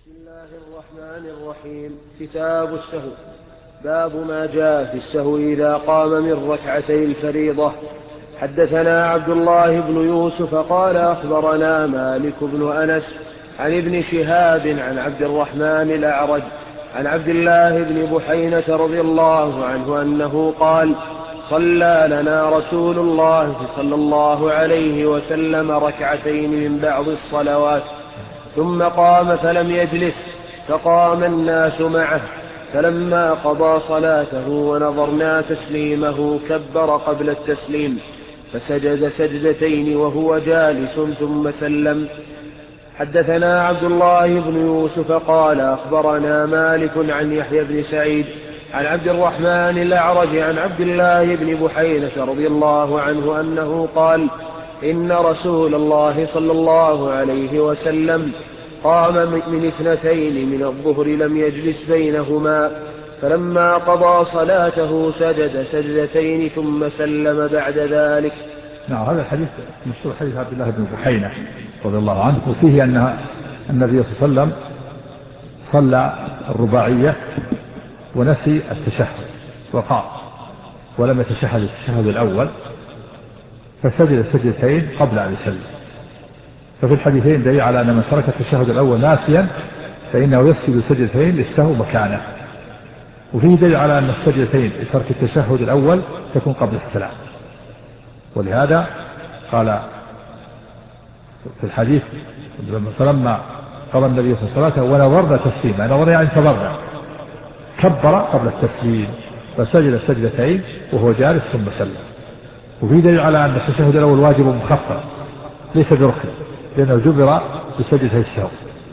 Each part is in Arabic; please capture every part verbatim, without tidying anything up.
بسم الله الرحمن الرحيم. كتاب السهو. باب ما جاء في السهو إذا قام من ركعتي الفريضة. حدثنا عبد الله بن يوسف قال أخبرنا مالك بن أنس عن ابن شهاب عن عبد الرحمن الأعرج عن عبد الله بن بحينة رضي الله عنه أنه قال: صلى لنا رسول الله صلى الله عليه وسلم ركعتين من بعض الصلوات ثم قام فلم يجلس، فقام الناس معه، فلما قضى صلاته ونظرنا تسليمه كبر قبل التسليم، فسجد سجدتين وهو جالس ثم سلم. حدثنا عبد الله بن يوسف قال أخبرنا مالك عن يحيى بن سعيد عن عبد الرحمن الأعرج عن عبد الله بن بحينة رضي الله عنه أنه قال: إن رسول الله صلى الله عليه وسلم قام من اثنتين من الظهر لم يجلس بينهما، فلما قضى صلاته سجد سجدتين ثم سلم بعد ذلك. نعم، هذا الحديث مشهور حديث عبد الله بن بحينة رضي الله عنه، وفيه أن النبي صلى الله عليه وسلم صلى الرباعية ونسي التشهد وقام ولم يتشهد التشهد الأول، فسجد سجدتين قبل أن يسلم. ففي الحديثين دليل على أن من ترك التشهد الأول ناسيا فإنه يسجد سجدتين للسهو مكانه، وفيه دليل على أن السجدتين لترك التشهد الأول تكون قبل السلام. ولهذا قال في الحديث: فلما قضى النبي صلى الله عليه وسلم ونظرنا تسليما، نظرنا يعني انتظرنا، كبر قبل التسليم فسجد سجدتين وهو جالس ثم سلم. وفي دليل على أن التشهد الأول واجب مخفف ليس بركن، لأنه جبر بسجدة السهو.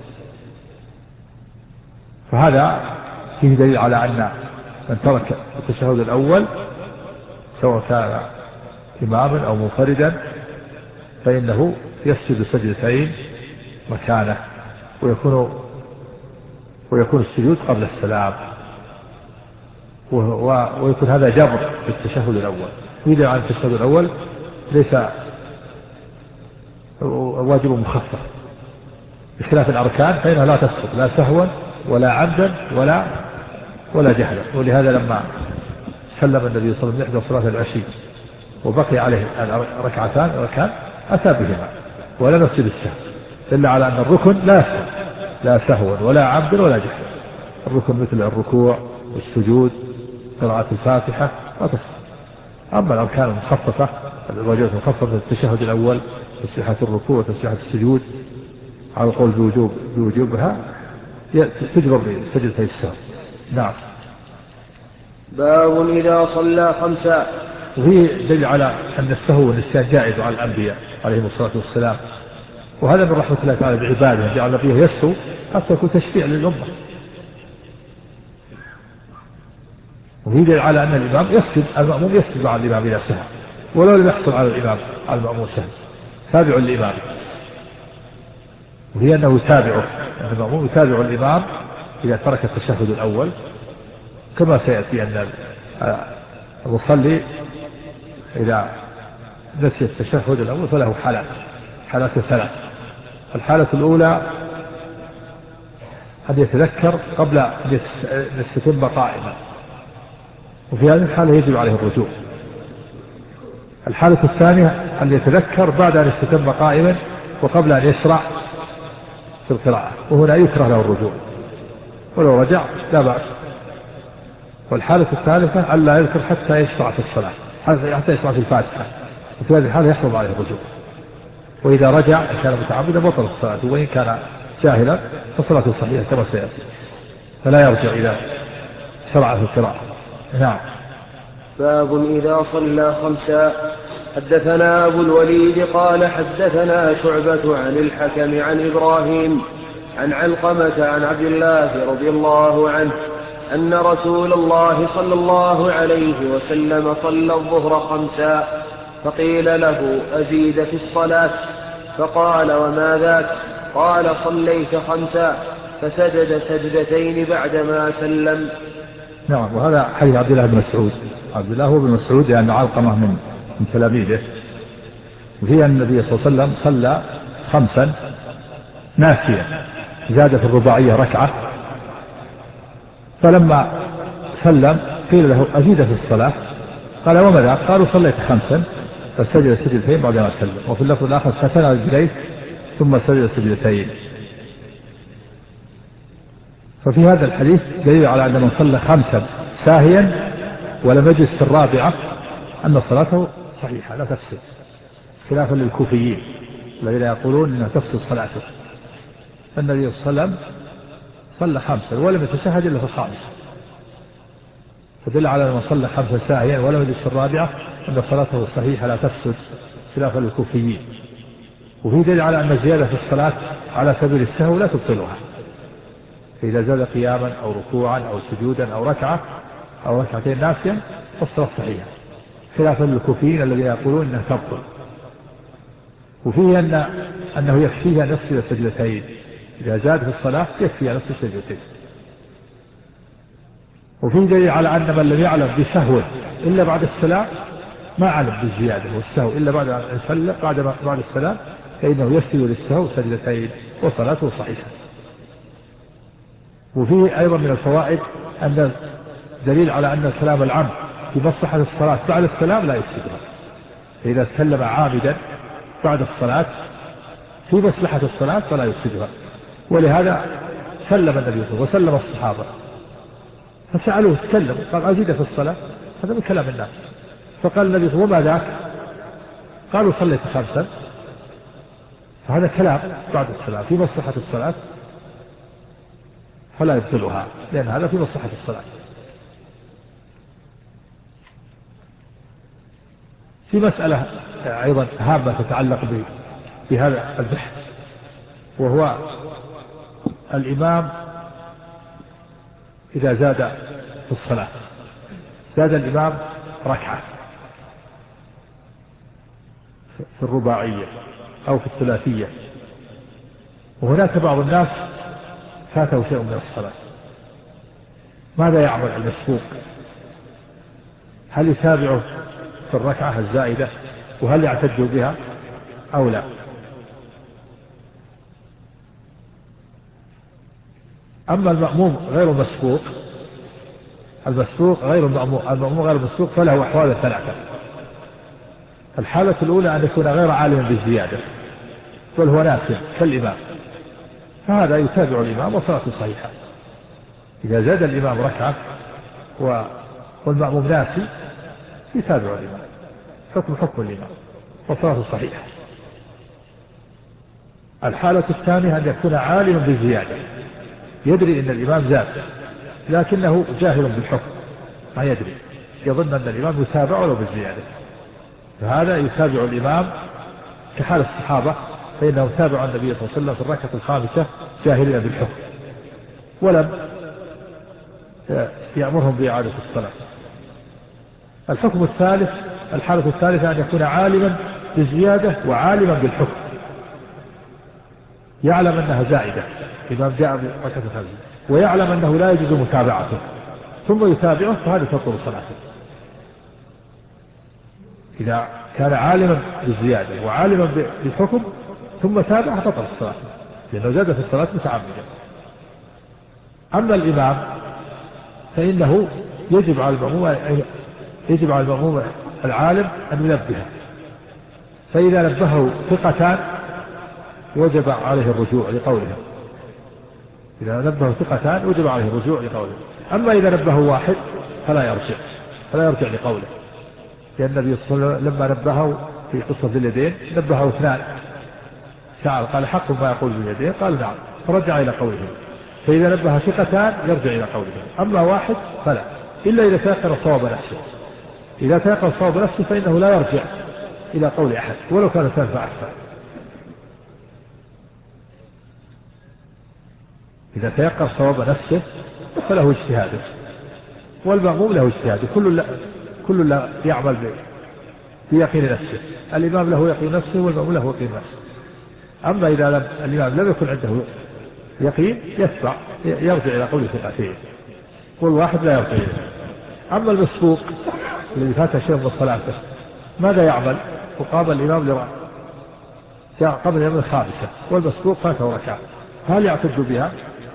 فهذا فيه دليل على أن من ترك التشهد الأول سواء كان إماما أو منفردا فإنه يسجد سجدتين مكانه، ويكون ويكون السجود قبل السلام، ويكون هذا جبر بالتشهد الأول. وإذا عن التشهد الأول ليس واجب مخفف بخلاف الأركان فإنها لا تسقط لا سهوا ولا عمدا ولا ولا جهلا. ولهذا لما سلم النبي صلى الله عليه وسلم إحدى صلاة العشي وبقي عليه ركعتان ركعتان أتى بهما ولم يسجد السهو، إلا على أن الركن لا يسقط لا سهوا ولا عمدا ولا جهلا. الركن مثل الركوع والسجود قراءة الفاتحة لا تسقط. أما الأركان المخففة الواجبات المخففة التشهد الأول تسبيحة الركوع وتسبيحة السجود على قول بوجوب بوجوبها تجبر بسجدتي السهو. نعم. باب إذا صلى خمسا. وهي دليل على أن السهو والنسيان جائز على الأنبياء عليهم الصلاة والسلام، وهذا من رحمة الله تعالى بعباده جعل فيه يسهو حتى يكون تشفيع للأمة. وهي دليل على أن الإمام يسجد المأموم يسجد مع الإمام إذا سهى ولو لم يحصل على الإمام على المأموم سهو تابع للإمام. وهي أنه يتابعه أن المأموم يتابع الإمام إذا ترك التشهد الأول، كما سيأتي أن المصلي إذا نسي التشهد الأول فله حالات حالات ثلاث. الحالة الأولى أن يتذكر قبل أن يستتم قائما، وفي هذه الحالة يجب عليه الرجوع. الحالة الثانية أن يتذكر بعد أن يستتم قائما وقبل أن يشرع في القراءة، وهنا يكره له الرجوع، ولو رجع لا بأس. والحالة الثالثة أن لا يذكر حتى يشرع في الصلاة حتى يشرع في الفاتحة، وفي هذه الحالة يحرم عليه الرجوع. وإذا رجع إن كان متعمدا بطل الصلاة، وإن كان جاهلا فصلاته صحيحة كما سيأتي، فلا يرجع إذا شرع في القراءة. نعم. باب إذا صلى خمسا. حدثنا أبو الوليد قال حدثنا شعبة عن الحكم عن إبراهيم عن علقمة عن عبد الله رضي الله عنه أن رسول الله صلى الله عليه وسلم صلى الظهر خمسا، فقيل له: أزيد في الصلاة؟ فقال: وما ذاك؟ قال: صليت خمسا، فسجد سجدتين بعدما سلم. نعم. وهذا حديث عبد الله بن مسعود. عبد الله هو بن مسعود لأن علقمة من من تلاميذه. وهي أن النبي صلى الله عليه وسلم صلى خمسا ناسيا، زاد في الرباعية ركعة، فلما سلم قيل له أزيد في الصلاة؟ قال وما ذاك؟ قالوا صليت خمسا، فسجد سجدتين بعدما سلم. وفي اللفظ الآخر فثنى رجليه ثم سجد سجدتين. ففي هذا الحديث دليل على أن من صلى خمسا ساهيا ولم يجلس في الرابعة أن صلاته صحيحة لا تفسد، خلافا للكوفيين الذين يقولون أنها تفسد صلاته. النبي صلى الله عليه وسلم صلى خمسا ولم يتشهد إلا في الخامسة، فدل على أن من صلى خمسا ساهيا ولم يجلس في الرابعة أن صلاته صحيحة لا تفسد، خلافا للكوفيين. وفي دليل على أن الزيادة في الصلاة على سبيل السهو لا تبطلها، فإذا زاد قياما أو ركوعا أو سجودا أو ركعة أو ركعتين ناسيا فالصلاة صحيحة، خلافا للكوفيين الذين يقولون أنها تبطل. وفيه أن أنه يكفيه أن يسجد سجدتين، إذا زاد في الصلاة يكفي أن يسجد سجدتين. وفيه دليل على أن من لم يعلم بسهو إلا بعد السلام ما علم بالزيادة والسهو إلا بعد أن يسلم بعد بعد السلام فإنه يسجد للسهو سجدتين وصلاته صحيحة. وفيه أيضا من الفوائد أن دليل على أن الكلام العام في مصلحة الصلاة بعد السلام لا يفسدها، فإذا تكلم عامدا بعد الصلاة في مصلحة الصلاة فلا يفسدها. ولهذا سلم النبي صلى الله عليه وسلم وسلم الصحابة فسألوه تكلم قال أزيد في الصلاة، هذا من كلام الناس. فقال النبي صلى الله عليه وسلم وما ذاك؟ قالوا صليت خمسا، فهذا كلام بعد الصلاة في مصلحة الصلاة فلا يبطلها، لأن هذا في مصلحة الصلاة. في مسألة أيضا هامة تتعلق بهذا البحث، وهو الإمام إذا زاد في الصلاة، زاد الإمام ركعة في الرباعية أو في الثلاثية، وهناك بعض الناس فاته شيء من الصلاة، ماذا يعمل المسبوق؟ هل يتابعه في الركعة الزائدة وهل يعتد بها أو لا؟ أما المأموم غير المسبوق، المسبوق غير المأموم المأموم غير المسبوق فله أحوال ثلاثة. الحالة الأولى أن يكون غير عالم بالزيادة بل هو ناسٍ كالإمام، فهذا يتابع الإمام وصلاته صحيحة. إذا زاد الإمام ركعة والمأموم ناسي يتابع الإمام، حكم حكم الإمام وصلاته صحيحة. الحالة الثانية أن يكون عالما بالزيادة، يدري أن الإمام زاد لكنه جاهل بالحكم ما يدري، يظن أن الإمام يتابع له بالزيادة، فهذا يتابع الإمام كحال الصحابة، فإنهم تابعوا النبي صلى الله عليه وسلم في الركعة الخامسة جاهلين بالحكم ولم يأمرهم بإعادة الصلاة. الحكم الثالث الحالة الثالثة أن يكون عالما بالزيادة وعالما بالحكم، يعلم أنها زائدة الإمام جاء بركعة الخامسة ويعلم أنه لا يجوز متابعته ثم يتابعه، فهذا تبطل صلاته. إذا كان عالما بالزيادة وعالما بالحكم ثم تابعه بطل الصلاة، لأنه زاد في الصلاة متعمدا. أما الإمام فإنه يجب على المأموم يجب على المأموم العالم أن ينبهه، فإذا نبهه ثقتان وجب عليه الرجوع لقولهم، إذا نبهه ثقتان وجب عليه الرجوع لقوله. أما إذا نبهه واحد فلا يرجع فلا يرجع لقوله، لأن النبي صلى الله عليه وسلم لما نبهه في قصة اليدين نبهه اثنان، سأل قال حق ما يقول باليدين، قال نعم، فرجع إلى قولهم. فإذا نبه ثقتان يرجع إلى قولهم، أما واحد فلا، إلا إذا تيقن صواب نفسه. إذا تيقن صواب نفسه فإنه لا يرجع إلى قول أحد ولو كان اثنان فأكثر. إذا تيقن صواب نفسه فله اجتهاده، والمأموم له اجتهاده، كل لا كل لا يعمل بيقين نفسه، الإمام له يقين نفسه والمأموم له يقين نفسه. أما إذا لم الإمام لم يكن عنده يقين يتبع يرجع إلى قول ثقتين، والواحد لا يرجع إليه. أما المسبوق الذي فات شيء من صلاته ماذا يعمل؟ وقام الإمام لرأى جاء قبل الإمام الخامسة والمسبوق فاته ركعة، هل يعتد بها؟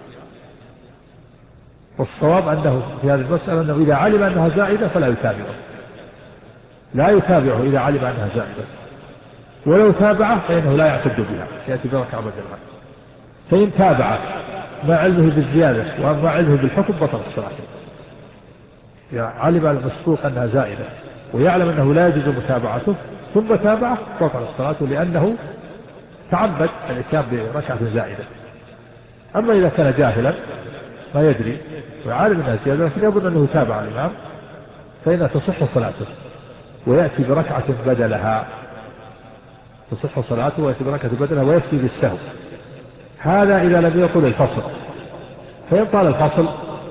والصواب أنه في هذه المسألة أنه إذا علم أنها زائدة فلا يتابعه، لا يتابعه إذا علم أنها زائدة، ولو تابعه فإنه لا يعتد بها، يأتي بركعة بدلها. فإن تابعه مع علمه بالزيادة ومع علمه بالحكم بطل الصلاة. يعني علم المسبوق أنها زائدة ويعلم أنه لا يجوز متابعته ثم تابعه بطل الصلاة، لأنه تعمد الإتيان بركعة زائدة. أما إذا كان جاهلا ما يدري وعالم أنها زيادة لكن يظن أنه تابع الإمام فإنها تصح صلاته ويأتي بركعة بدلها، تصح صلاته ويأتي بركعة بدلها ويأتي بالسهو. هذا إذا لم يطل الفصل. فإن طال الفصل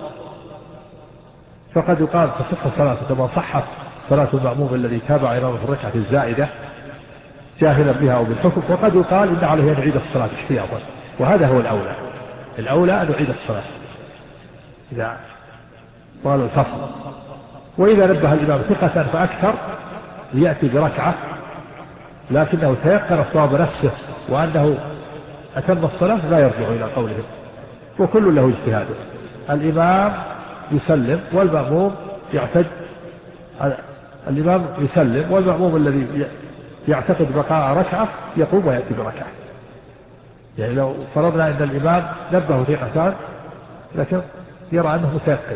فقد يقال تصح صلاته كما صحت صلاة المأموم الذي تابع إمامه في الركعة الزائدة جاهلا بها أو بالحكم، وقد يقال إن عليه أن يعيد الصلاة احتياطا، وهذا هو الأولى. الأولى أن يعيد الصلاة إذا طال الفصل. وإذا نبه الإمام ثقة فأكثر ليأتي بركعة لكنه تيقن صواب نفسه وأنه أتم الصلاة لا يرجع إلى قوله، وكل له اجتهاده. الإمام يسلم والمأموم يعتد، الإمام يسلم والمأموم الذي يعتقد بقاء ركعة يقوم ويأتي بركعة. يعني لو فرضنا أن الإمام نبه ثقتان لكن يرى أنه متيقن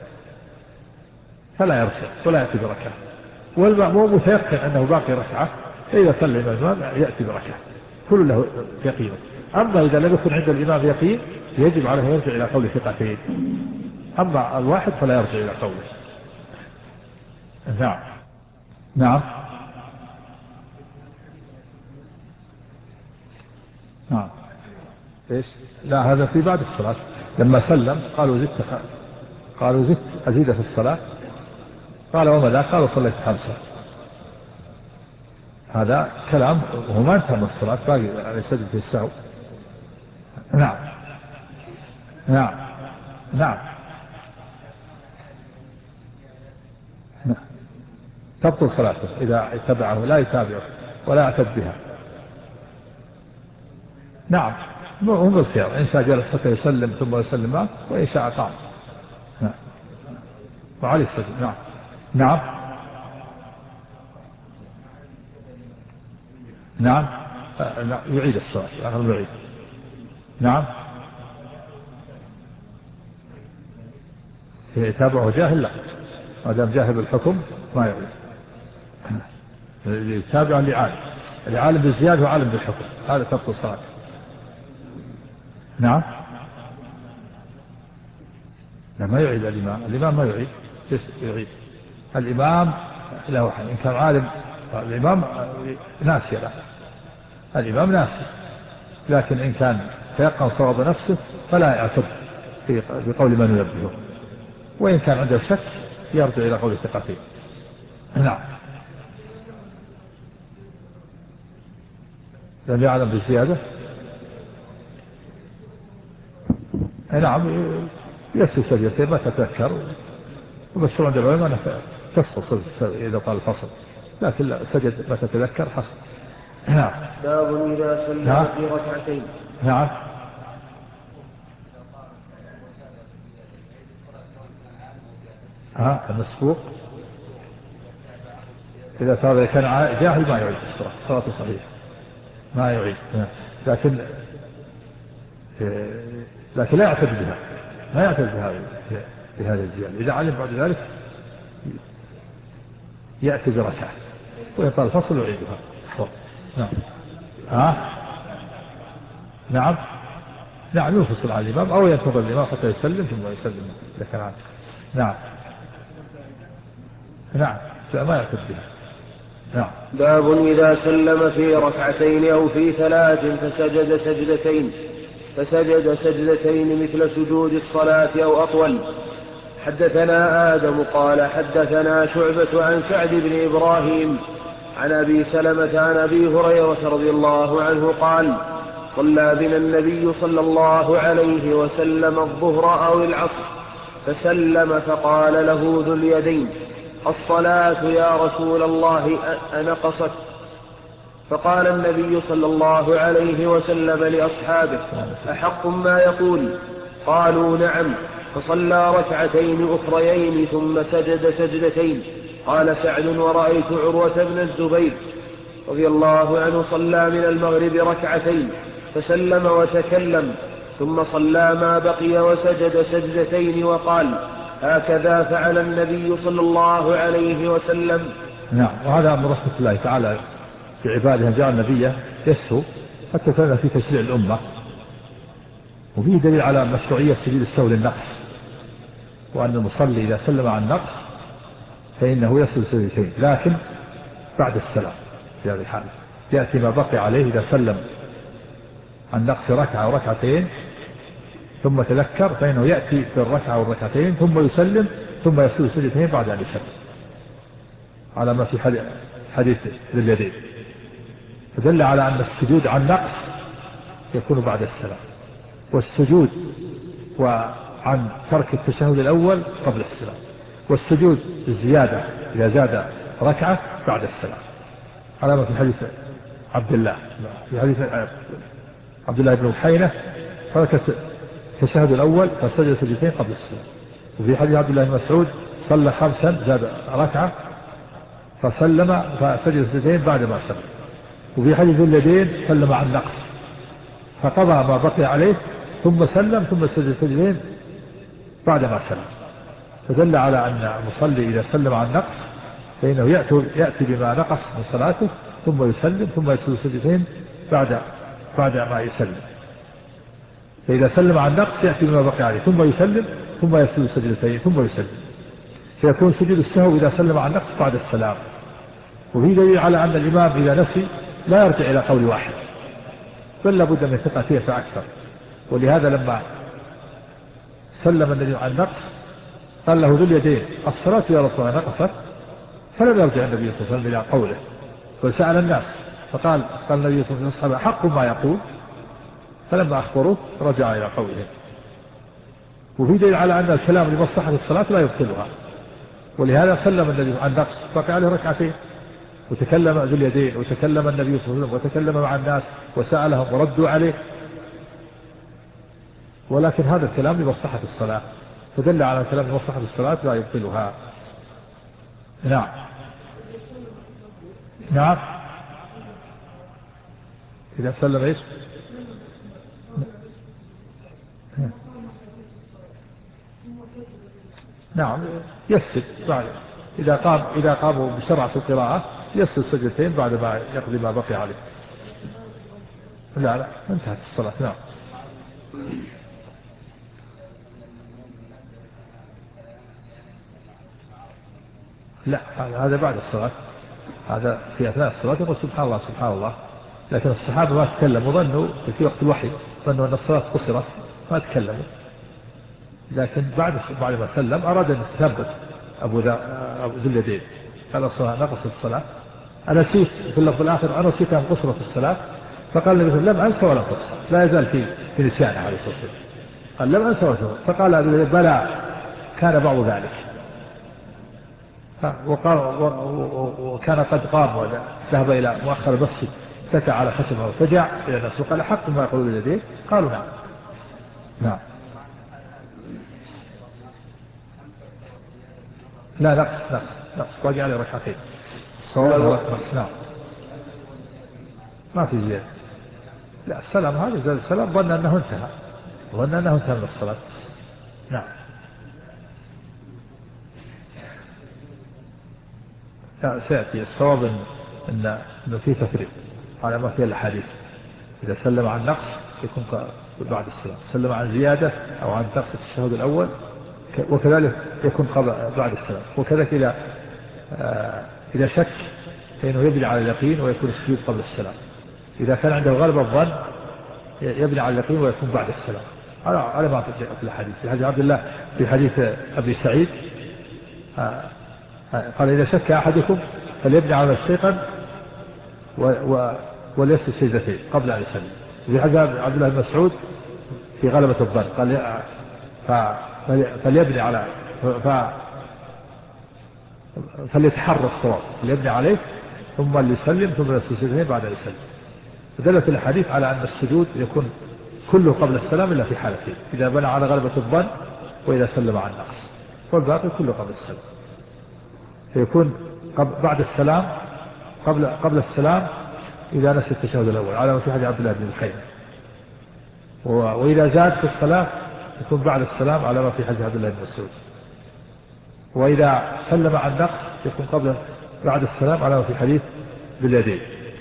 فلا يرجع ولا يأتي بركعة، والمأموم متيقن أنه باقي ركعة فإذا سلم الإمام يأتي بركعة، كل له يقينه. أما إذا لم يكن عند الإمام يقين يجب عليه يرجع إلى قول ثقتين، أما الواحد فلا يرجع إلى قوله. نعم نعم نعم إيش؟ لا هذا في بعد الصلاة لما سلم قالوا زدت قالوا زدت أزيد في الصلاة قال وما ذا؟ قالوا صليت خمسة. هذا كلام وهو ما انتهى من الصلاة باقي على سجد في السهو. نعم نعم نعم تبطل صلاته إذا اتبعه لا يتابعه ولا يعتد بها. نعم هو بالخيار، إن شاء جلس حتى يسلم ثم يسلم معه وإن شاء قام. نعم وعلي السجد. نعم نعم نعم لا يعيد الصلاة أغلب يعيد. نعم يتابعه جاهل لا، ما دام جاهل بالحكم ما يعيد. يتابع اللي عالم، اللي عالم بالزيادة وعالم بالحكم هذا تبطل صلاته. نعم لا ما يعيد الإمام، الإمام ما يعيد يعيد الإمام له إن كان عالم. الإمام ناسي له، الإمام ناسي، لكن إن كان تيقن صواب نفسه فلا يعتد بقول من ينبهه، وإن كان عنده شك يرجع إلى قول ثقتين. نعم لم يعلم بالزيادة. نعم يسجد سجدتين ما تتذكر، ومشروع عند العلماء أنها تسقط إذا طال الفصل، لكن لا سجد ما تتذكر حصل. نعم باب إذا سلم في ركعتين. نعم ها المسبوق إذا صار كان جاهل ما يعيد الصلاة، صلاته صحيحة ما يعيد، لكن لكن لا يعتد بها، ما يعتد بها بهذا الزيادة. إذا علم بعد ذلك يأتي بركعة ويطال الفصل ويعيدها. نعم ها نعم نعم ينفصل عن الإمام أو ينتظر الإمام حتى يسلم ثم يسلم إذا كان عنه. نعم نعم ما يعتد بها. نعم باب إذا سلم في ركعتين أو في ثلاث فسجد سجدتين فسجد سجدتين مثل سجود الصلاة أو أطول. حدثنا آدم قال حدثنا شعبة عن سعد بن إبراهيم عن أبي سلمة عن أبي هريرة رضي الله عنه قال صلى بنا النبي صلى الله عليه وسلم الظهر أو العصر فسلم فقال له ذو اليدين الصلاة يا رسول الله أنقصت؟ فقال النبي صلى الله عليه وسلم لأصحابه: أحق ما يقول؟ قالوا: نعم. فصلى ركعتين أخريين ثم سجد سجدتين. قال سعد: ورأيت عروة بن الزبير رضي الله عنه صلى من المغرب ركعتين فسلم وتكلم، ثم صلى ما بقي وسجد سجدتين وقال: هكذا فعل النبي صلى الله عليه وسلم. نعم. وهذا من رحمة الله تعالى في عباده جعل نبيه يسهو حتى كان في تشريع الأمة، وفيه دليل على مشروعية سجود السهو للنقص، وأن المصلي إذا سلم عن نقص فإنه يسجد سجدتين لكن بعد السلام. في هذه الحالة يأتي ما بقي عليه إذا سلم عن نقص ركعة وركعتين ثم تذكر فإنه يأتي في الركعة والركعتين ثم يسلم ثم يسجد سجدتين بعد أن يسلم، على ما في حديث ذي اليدين، فدل على أن السجود عن نقص يكون بعد السلام، والسجود وعن ترك التشهد الأول قبل السلام، والسجود الزيادة إذا زاد ركعة بعد السلام، على ما في حديث عبد الله في حديث عبد الله بن بحينة ترك التشهد الأول فسجد سجدتين قبل السلام. وفي حديث عبد الله بن مسعود صلى خمسا زاد ركعة فسلم فسجد سجدتين بعد ما سلم. وفي حديث اليدين سلم عن نقص فقضى ما بقي عليه ثم سلم ثم سجد سجدتين بعد ما سلم، فدل على أن المصلي إذا سلم عن نقص فإنه يأتي بما نقص من صلاته ثم يسلم ثم يسجد سجدتين بعد بعد ما يسلم. فإذا سلم عن نقص يأتي بما بقي عليه ثم يسلم ثم يسجد سجدتين ثم يسلم، فيكون سجود السهو إذا سلم عن نقص بعد السلام. وفي دليل على أن الإمام إذا نسي لا يرجع إلى قول واحد بل لابد من ثقتين فأكثر. ولهذا لما سلم النبي عن نقص قال له ذو اليدين: الصلاة يا رسول الله نقصت؟ فلم يرجع النبي صلى الله عليه وسلم إلى قوله بل سأل الناس، فقال قال النبي صلى الله عليه وسلم: حق ما يقول؟ فلما أخبروه رجع إلى قوله. وفي دليل على أن الكلام لمصلحة الصلاة لا يبطلها، ولهذا سلم النبي عن نقص بقي عليه ركعتين وتكلم ذو اليدين وتكلم النبي صلى الله عليه وسلم وتكلم مع الناس وسألهم وردوا عليه، ولكن هذا الكلام لمصلحة الصلاة، فدل على الكلام لمصلحة الصلاة لا يبطلها. نعم نعم. إذا سلم إيش؟ نعم يسجد بعد إذا قام إذا قاموا بسرعة القراءة يسجد سجدتين بعد ما يقضي ما بقي عليه. لا لا انتهت الصلاة. نعم. لا هذا بعد الصلاة، هذا في أثناء الصلاة يقول سبحان الله سبحان الله، لكن الصحابة ما تكلموا ظنوا في وقت الوحي ظنوا أن الصلاة قصرت ما تكلموا، لكن بعد بعد ما سلم أراد أن يتثبت أبو ذو اليدين قال الصلاة نقصت الصلاة أنا نسيت في اللفظ الآخر أنا نسيت أن قصرت الصلاة، فقال النبي لم أنسى ولا تقصر، لا يزال في في نسيانه عليه الصلاة والسلام، قال لم أنسى ولا تقصر، فقال بلى كان بعض ذلك، وقال وكان قد قام وذهب إلى مؤخر المسجد اتكى على خشبه وفجع إلى الناس وقال حق ما يقولون اليدين؟ قالوا نعم. نعم. لا نقص نقص نقص باقي عليه ركعتين الصواب نقص. نعم ما في زيادة. لا السلام هذا زاد السلام ظن أنه انتهى ظن أنه انتهى من الصلاة. نعم. لا سيأتي الصواب إن إنه في تفريق على ما فيه الحديث، إذا سلم عن نقص يكون بعد السلام، سلم عن زيادة أو عن نقص التشهد الأول وكذلك يكون بعد السلام، وكذلك إذا إذا شك فإنه يبني على اليقين ويكون السجود قبل السلام، إذا كان عنده غلب الظن يبني على اليقين ويكون بعد السلام على ما في الحديث. في حديث عبد الله في حديث أبي سعيد قال إذا شك أحدكم فليبني على الشيطان وليسجد سجدتين قبل أن يسلم. في حديث عبد الله بن مسعود في غلبة الظن قال فليبني على ف... فليتحرى الصواب، فليبني عليه ثم اللي يسلم ثم السجدتين بعد يسلم. فدلت الحديث على أن السجود يكون كله قبل السلام إلا في حالتين: إذا بنى على غلبة الظن وإذا سلم عن نقص، والباقي كله قبل السلام. فيكون بعد السلام قبل قبل السلام إذا نسي التشهد الأول على ما في حديث عبد الله بن بحينة، وإذا زاد في الصلاة يكون بعد السلام على ما في حديث عبد الله بن مسعود، وإذا سلم عن نقص يكون قبل بعد السلام على ما في حديث باليدين،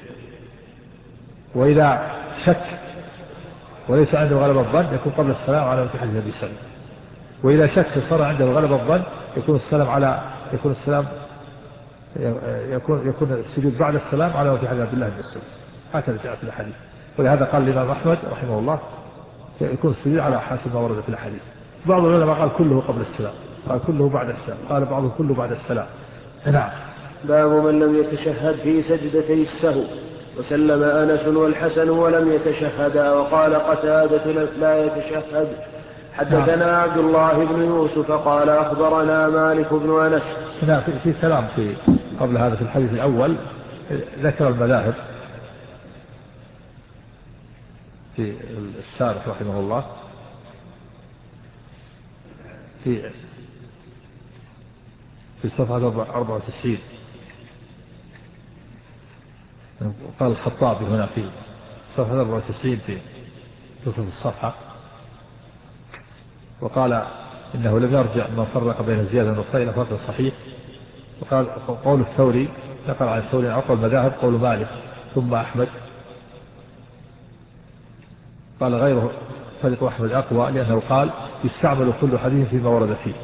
وإذا شك وليس عنده غلبة الظن يكون قبل السلام على ما في حديث أبي سلمة، وإذا شك صار عنده غلبة الظن يكون السلام على يكون السلام يكون يكون السجود بعد السلام على ما في حديث عبد الله بن مسعود. هكذا جاء في الحديث. ولهذا قال الإمام أحمد رحمه الله يكون السجود على حسب ما ورد في الحديث. بعض العلماء قال كله قبل السلام، قال كله بعد السلام، قال بعضهم كله بعد السلام. نعم. باب من لم يتشهد في سجدتي السهو وسلم أنس والحسن ولم يتشهدا، وقال قتادة لا يتشهد. حدثنا عبد الله بن يوسف قال أخبرنا مالك بن أنس. هنا في, في كلام في قبل هذا في الحديث الأول ذكر المذاهب في الشارح رحمه الله في في صفحة أربعة وتسعين. قال الخطابي هنا في صفحة أربعة وتسعين في نصف الصفحة، وقال إنه لم يرجع من فرق بين الزيادة والنقصان إلى فرق صحيح. وقال قول الثوري نقل عن الثوري أقوى المذاهب قول مالك ثم أحمد. قال غيره فريق أحمد أقوى لأنه قال يستعمل كل حديث فيما ورد فيه.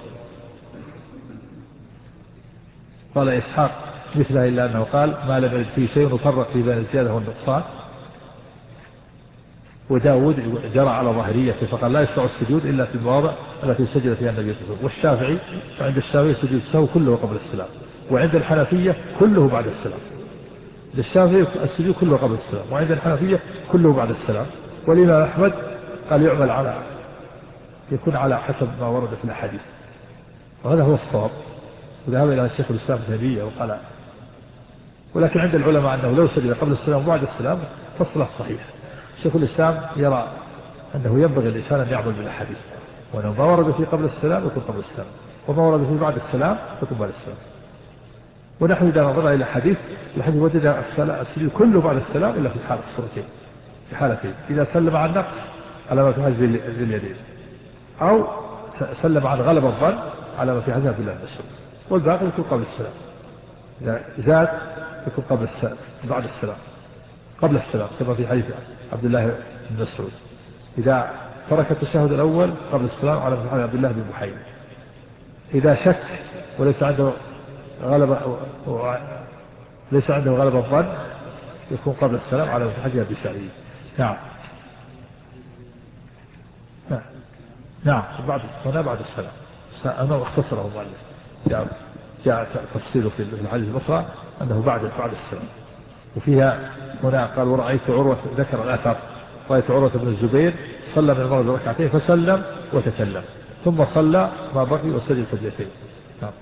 قال إسحاق مثله إلا أنه قال ما لم يرد فيه شيء نفرق في بين الزيادة والنقصان. وداود جرى على ظاهريته فقال لا يشرع السجود إلا في المواضع التي سجد فيها النبي صلى الله عليه وسلم. والشافعي فعند الشافعي سجود السهو كله قبل السلام، وعند الحنفية كله بعد السلام. للشافعي السجود كله قبل السلام، وعند الحنفية كله بعد السلام. والإمام أحمد قال يعمل على يكون على حسب ما ورد في الحديث، وهذا هو الصواب. وذهب إلى الشيخ الإسلام ابن تيمية وقال، ولكن عند العلماء أنه لو سجد قبل السلام وبعد السلام فالصلاة صحيح. شيخ الإسلام يرى أنه ينبغي الإنسان أن يعمل بالحديث، وأنه ما ورد فيه قبل السلام يكون قبل السلام، وما ورد فيه بعد السلام يكون بعد السلام. ونحن إذا نظرنا إلى الحديث الحديث وجد السجود كله بعد السلام إلا في الحالة الصورتين في حالتين: إذا سلم عن نقص على ما في حديث ذي اليدين، أو سلم عن غلب الظن على ما في حديث عبد الله بن مسعود، والباقي يكون قبل السلام. إذا زاد يكون قبل السلام بعد السلام قبل السلام كما في حديث عبد الله بن مسعود. إذا ترك التشهد الأول قبل السلام على ما في حديث عبد الله بن بحينة. إذا شك وليس عنده غلبة ليس عنده غلبة الظن يكون قبل السلام على ما في حديث أبي سعيد. نعم نعم نعم بعد هنا بعد السلام. أنا اختصره المؤلف، جاء جاء تفصيله في الحديث الأخرى أنه بعد بعد السلام. وفيها هنا قال ورأيت عروة ذكر الأثر رأيت عروة بن الزبير صلى من المغرب ركعتين فسلم وتكلم ثم صلى ما بقي وسجد سجدتين. نعم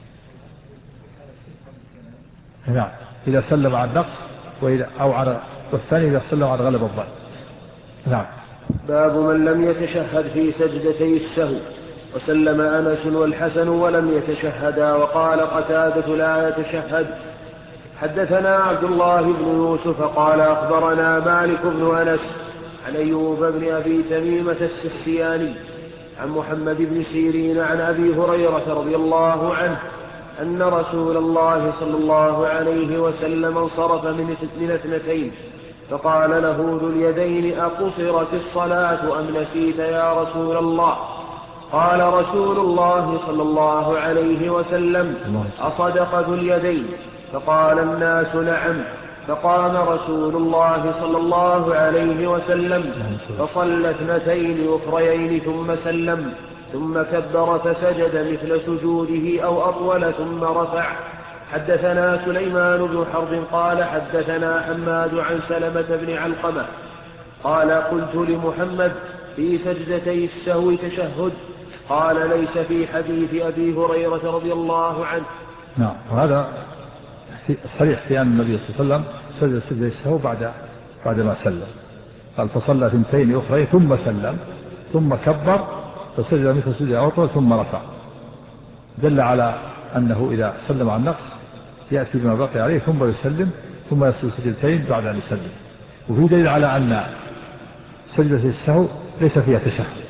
نعم إذا سلم عن نقص وإذا أو على والثاني إذا سلم عن غلب الظن. نعم. باب من لم يتشهد في سجدتي السهو وسلم أنس والحسن ولم يتشهدا، وقال قتادة لا يتشهد. حدثنا عبد الله بن يوسف قال أخبرنا مالك بن أنس عن أيوب بن أبي تميمة السختياني عن محمد بن سيرين عن أبي هريرة رضي الله عنه أن رسول الله صلى الله عليه وسلم انصرف من اثنتين فقال له ذو اليدين أقصرت الصلاة أم نسيت يا رسول الله؟ قال رسول الله صلى الله عليه وسلم أصدق ذو اليدين؟ فقال الناس نعم. فقام رسول الله صلى الله عليه وسلم فصلى اثنتين أخريين ثم سلم ثم كبر فسجد مثل سجوده أو أطول ثم رفع. حدثنا سليمان بن حرب قال حدثنا حماد عن سلمة بن علقمة قال قلت لمحمد في سجدتي السهو تشهد؟ قال ليس في حديث أبي هريرة رضي الله عنه. نعم. وهذا الصريح في أن النبي صلى الله عليه وسلم سجد سجدة السهو بعد بعد ما سلم. قال فصلى ثنتين أخرى ثم سلم ثم كبر فسجد مثل سجدة أطول ثم رفع، دل على أنه إذا سلم عن نقص يأتي بما بقي عليه ثم يسلم ثم يسجد سجدتين بعد أن يسلم. وفي دليل على أن سجدة السهو ليس فيها تشهد،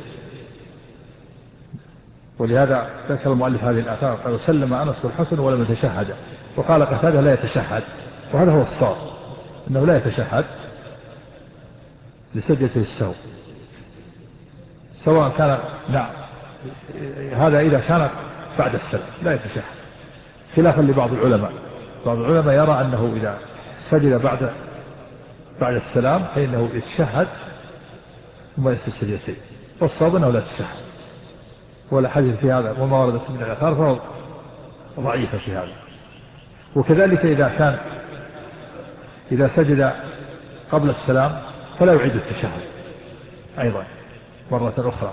ولهذا ذكر المؤلف هذه الآثار قال وسلم أنس الحسن ولم يتشهد، وقال قتادة لا يتشهد، وهذا هو الصواب أنه لا يتشهد لسجدة السهو سواء كان نعم هذا إذا كان بعد السلام لا يتشهد، خلافا لبعض العلماء. بعض العلماء يرى أنه إذا سجد بعد بعد السلام فإنه يتشهد ثم يسجد سجدتين، والصواب أنه لا يتشهد، ولا حديث في هذا وما وردت من الآثار فهو ضعيفة في هذا. وكذلك إذا كان إذا سجد قبل السلام فلا يعيد التشهد أيضا مرة أخرى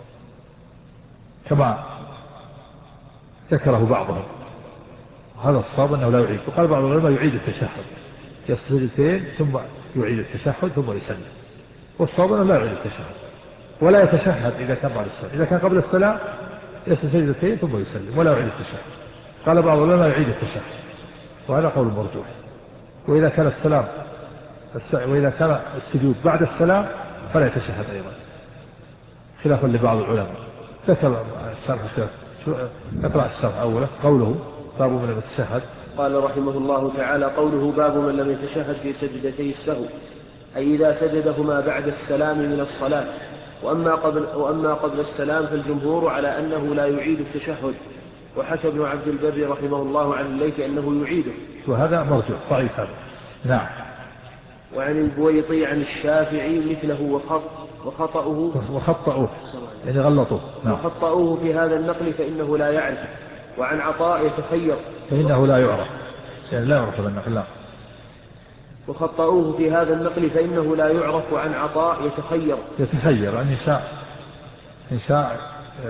كما ذكره بعضهم، هذا الصواب أنه لا يعيد. وقال بعض العلماء يعيد التشهد يسجدتين ثم يعيد التشهد ثم يسلم، والصواب أنه لا يعيد التشهد ولا يتشهد إذا كان بعد السلام. إذا كان قبل السلام يسجد سجدتين ثم يسلم ولا يعيد التشهد. قال بعض العلماء يعيد التشهد وهذا قول مرجوح. وإذا كان السلام وإذا كان السجود بعد السلام فلا يتشهد أيضا خلافا لبعض العلماء. ذكر الشرح اقرأ الشرح أولا قوله باب من لم يتشهد. قال رحمه الله تعالى قوله باب من لم يتشهد في سجدتي السهو، أي إذا سجدهما بعد السلام من الصلاة. وأما قبل, وأما قبل السلام فالجمهور على أنه لا يعيد التشهد، وحكى ابن عبد البر رحمه الله عن الليث أنه يعيده، وهذا مرجوح ضعيف هذا. نعم. وعن البويطي عن الشافعي مثله وخط وخطأه وخطأوه يعني غلطوه. نعم. وخطأوه في هذا النقل فإنه لا يعرف. وعن عطاء يتخير فإنه لا يعرف يعني لا يعرف بالنقل. لا. وخطأوه في هذا النقل فإنه لا يعرف. وعن عطاء يتخير يتخير أن يشاء إن شاء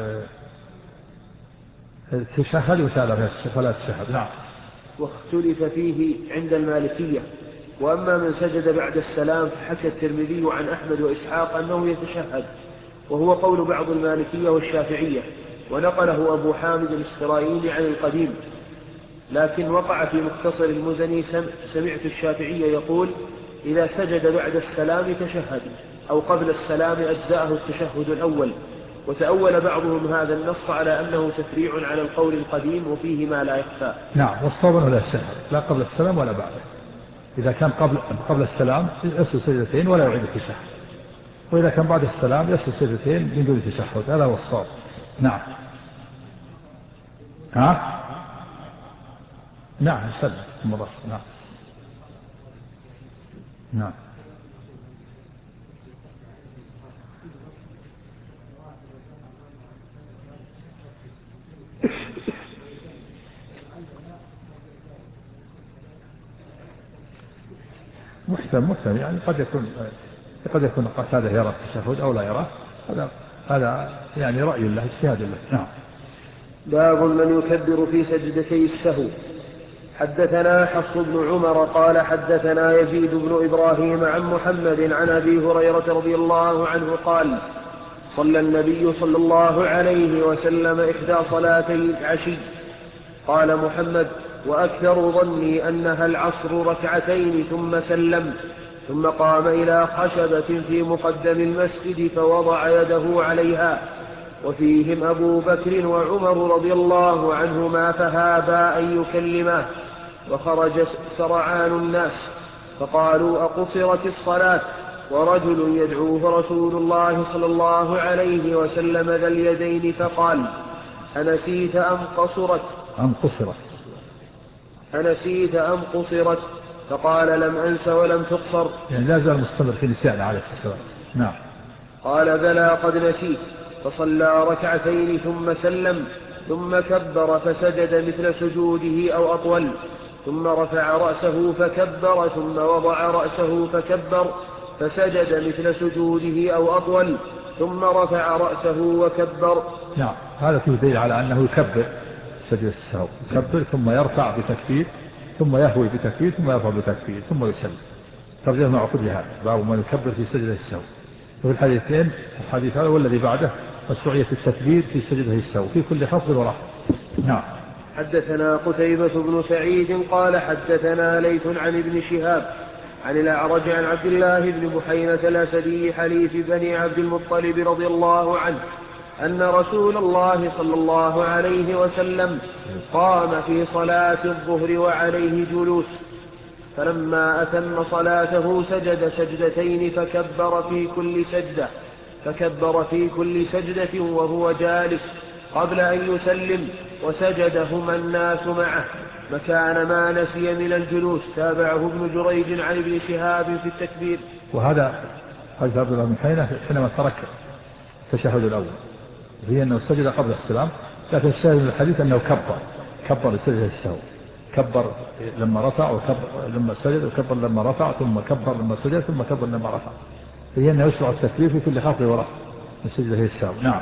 تشهد وشاء فلا تشهد. نعم. واختلف فيه عند المالكية. وأما من سجد بعد السلام فحكى الترمذي عن أحمد وإسحاق أنه يتشهد، وهو قول بعض المالكية والشافعية، ونقله أبو حامد الإسرائيلي عن القديم. لكن وقع في مختصر المزني سمعت الشافعي يقول إذا سجد بعد السلام تشهد، أو قبل السلام أجزأه التشهد الأول. وتأول بعضهم هذا النص على أنه تفريع على القول القديم وفيه ما لا يخفى. نعم. والصواب لا يتشهد لا قبل السلام ولا بعده. إذا كان قبل قبل السلام يسجد سجدتين ولا يعيد التشهد، وإذا كان بعد السلام يسجد سجدتين من دون التشهد. هذا هو الصواب. نعم. ها؟ نعم سلم مضاف. نعم. نعم. محسن محسن يعني قد يكون قد يكون قتادة يرى التشهد أو لا يراه، هذا هذا يعني رأي الله اجتهاد الله. نعم. باب من يكبر في سجدتي السهو. حدثنا حفص بن عمر قال حدثنا يزيد بن إبراهيم عن محمد عن أبي هريرة رضي الله عنه قال صلى النبي صلى الله عليه وسلم إحدى صلاتي العشي. قال محمد وأكثر ظني أنها العصر ركعتين ثم سلم، ثم قام إلى خشبة في مقدم المسجد فوضع يده عليها، وفيهم أبو بكر وعمر رضي الله عنهما فهابا أن يكلماه، وخرج سرعان الناس فقالوا أقصرت الصلاة، ورجل يدعوه رسول الله صلى الله عليه وسلم ذا اليدين فقال أنسيت أم قصرت أم قصرت أنسيت أم قصرت فقال لم أنس ولم تقصر، يعني لا زال مستمر في نسيان عليه الصلاة والسلام. نعم. قال بلى قد نسيت، فصلى ركعتين ثم سلم، ثم كبر فسجد مثل سجوده أو أطول، ثم رفع رأسه فكبر، ثم وضع رأسه فكبر فسجد مثل سجوده أو أطول، ثم رفع رأسه وكبر. نعم. هذا فيه دليل على أنه يكبر سجد السهو، يكبر ثم يرفع بتكبير ثم يهوي بتكبير ثم يرفع بتكبير ثم يسلم. ترجمة معقود لهذا باب من يكبر في سجدة السهو. وفي الحديثين الحديث هذا والذي بعده مشروعية التكبير في سجدة السهو في كل خفض ورفع. نعم. حدثنا قتيبة بن سعيد قال حدثنا ليث عن ابن شهاب عن الأعرج عن عبد الله بن بحينة الأسدي حليف بني عبد المطلب رضي الله عنه أن رسول الله صلى الله عليه وسلم قام في صلاة الظهر وعليه جلوس، فلما أتم صلاته سجد سجدتين فكبر في كل سجدة فكبر في كل سجدة وهو جالس قبل أن يسلم، وسجدهما الناس معه مكان ما نسي من الجلوس. تابعه ابن جريج عن ابن شهاب في التكبير. وهذا حديث عبد الله بن بحينة حينما ترك التشهد الأول هي أنه سجد قبل السلام، لكن الشاهد من الحديث أنه كبر كبر لسجدة السهو، كبر لما رفع وكبر لما سجد وكبر لما رفع ثم كبر لما سجد ثم كبر لما رفع، هي أنه يشرع التكبير في كل خفض ورفع من سجدة السهو. نعم.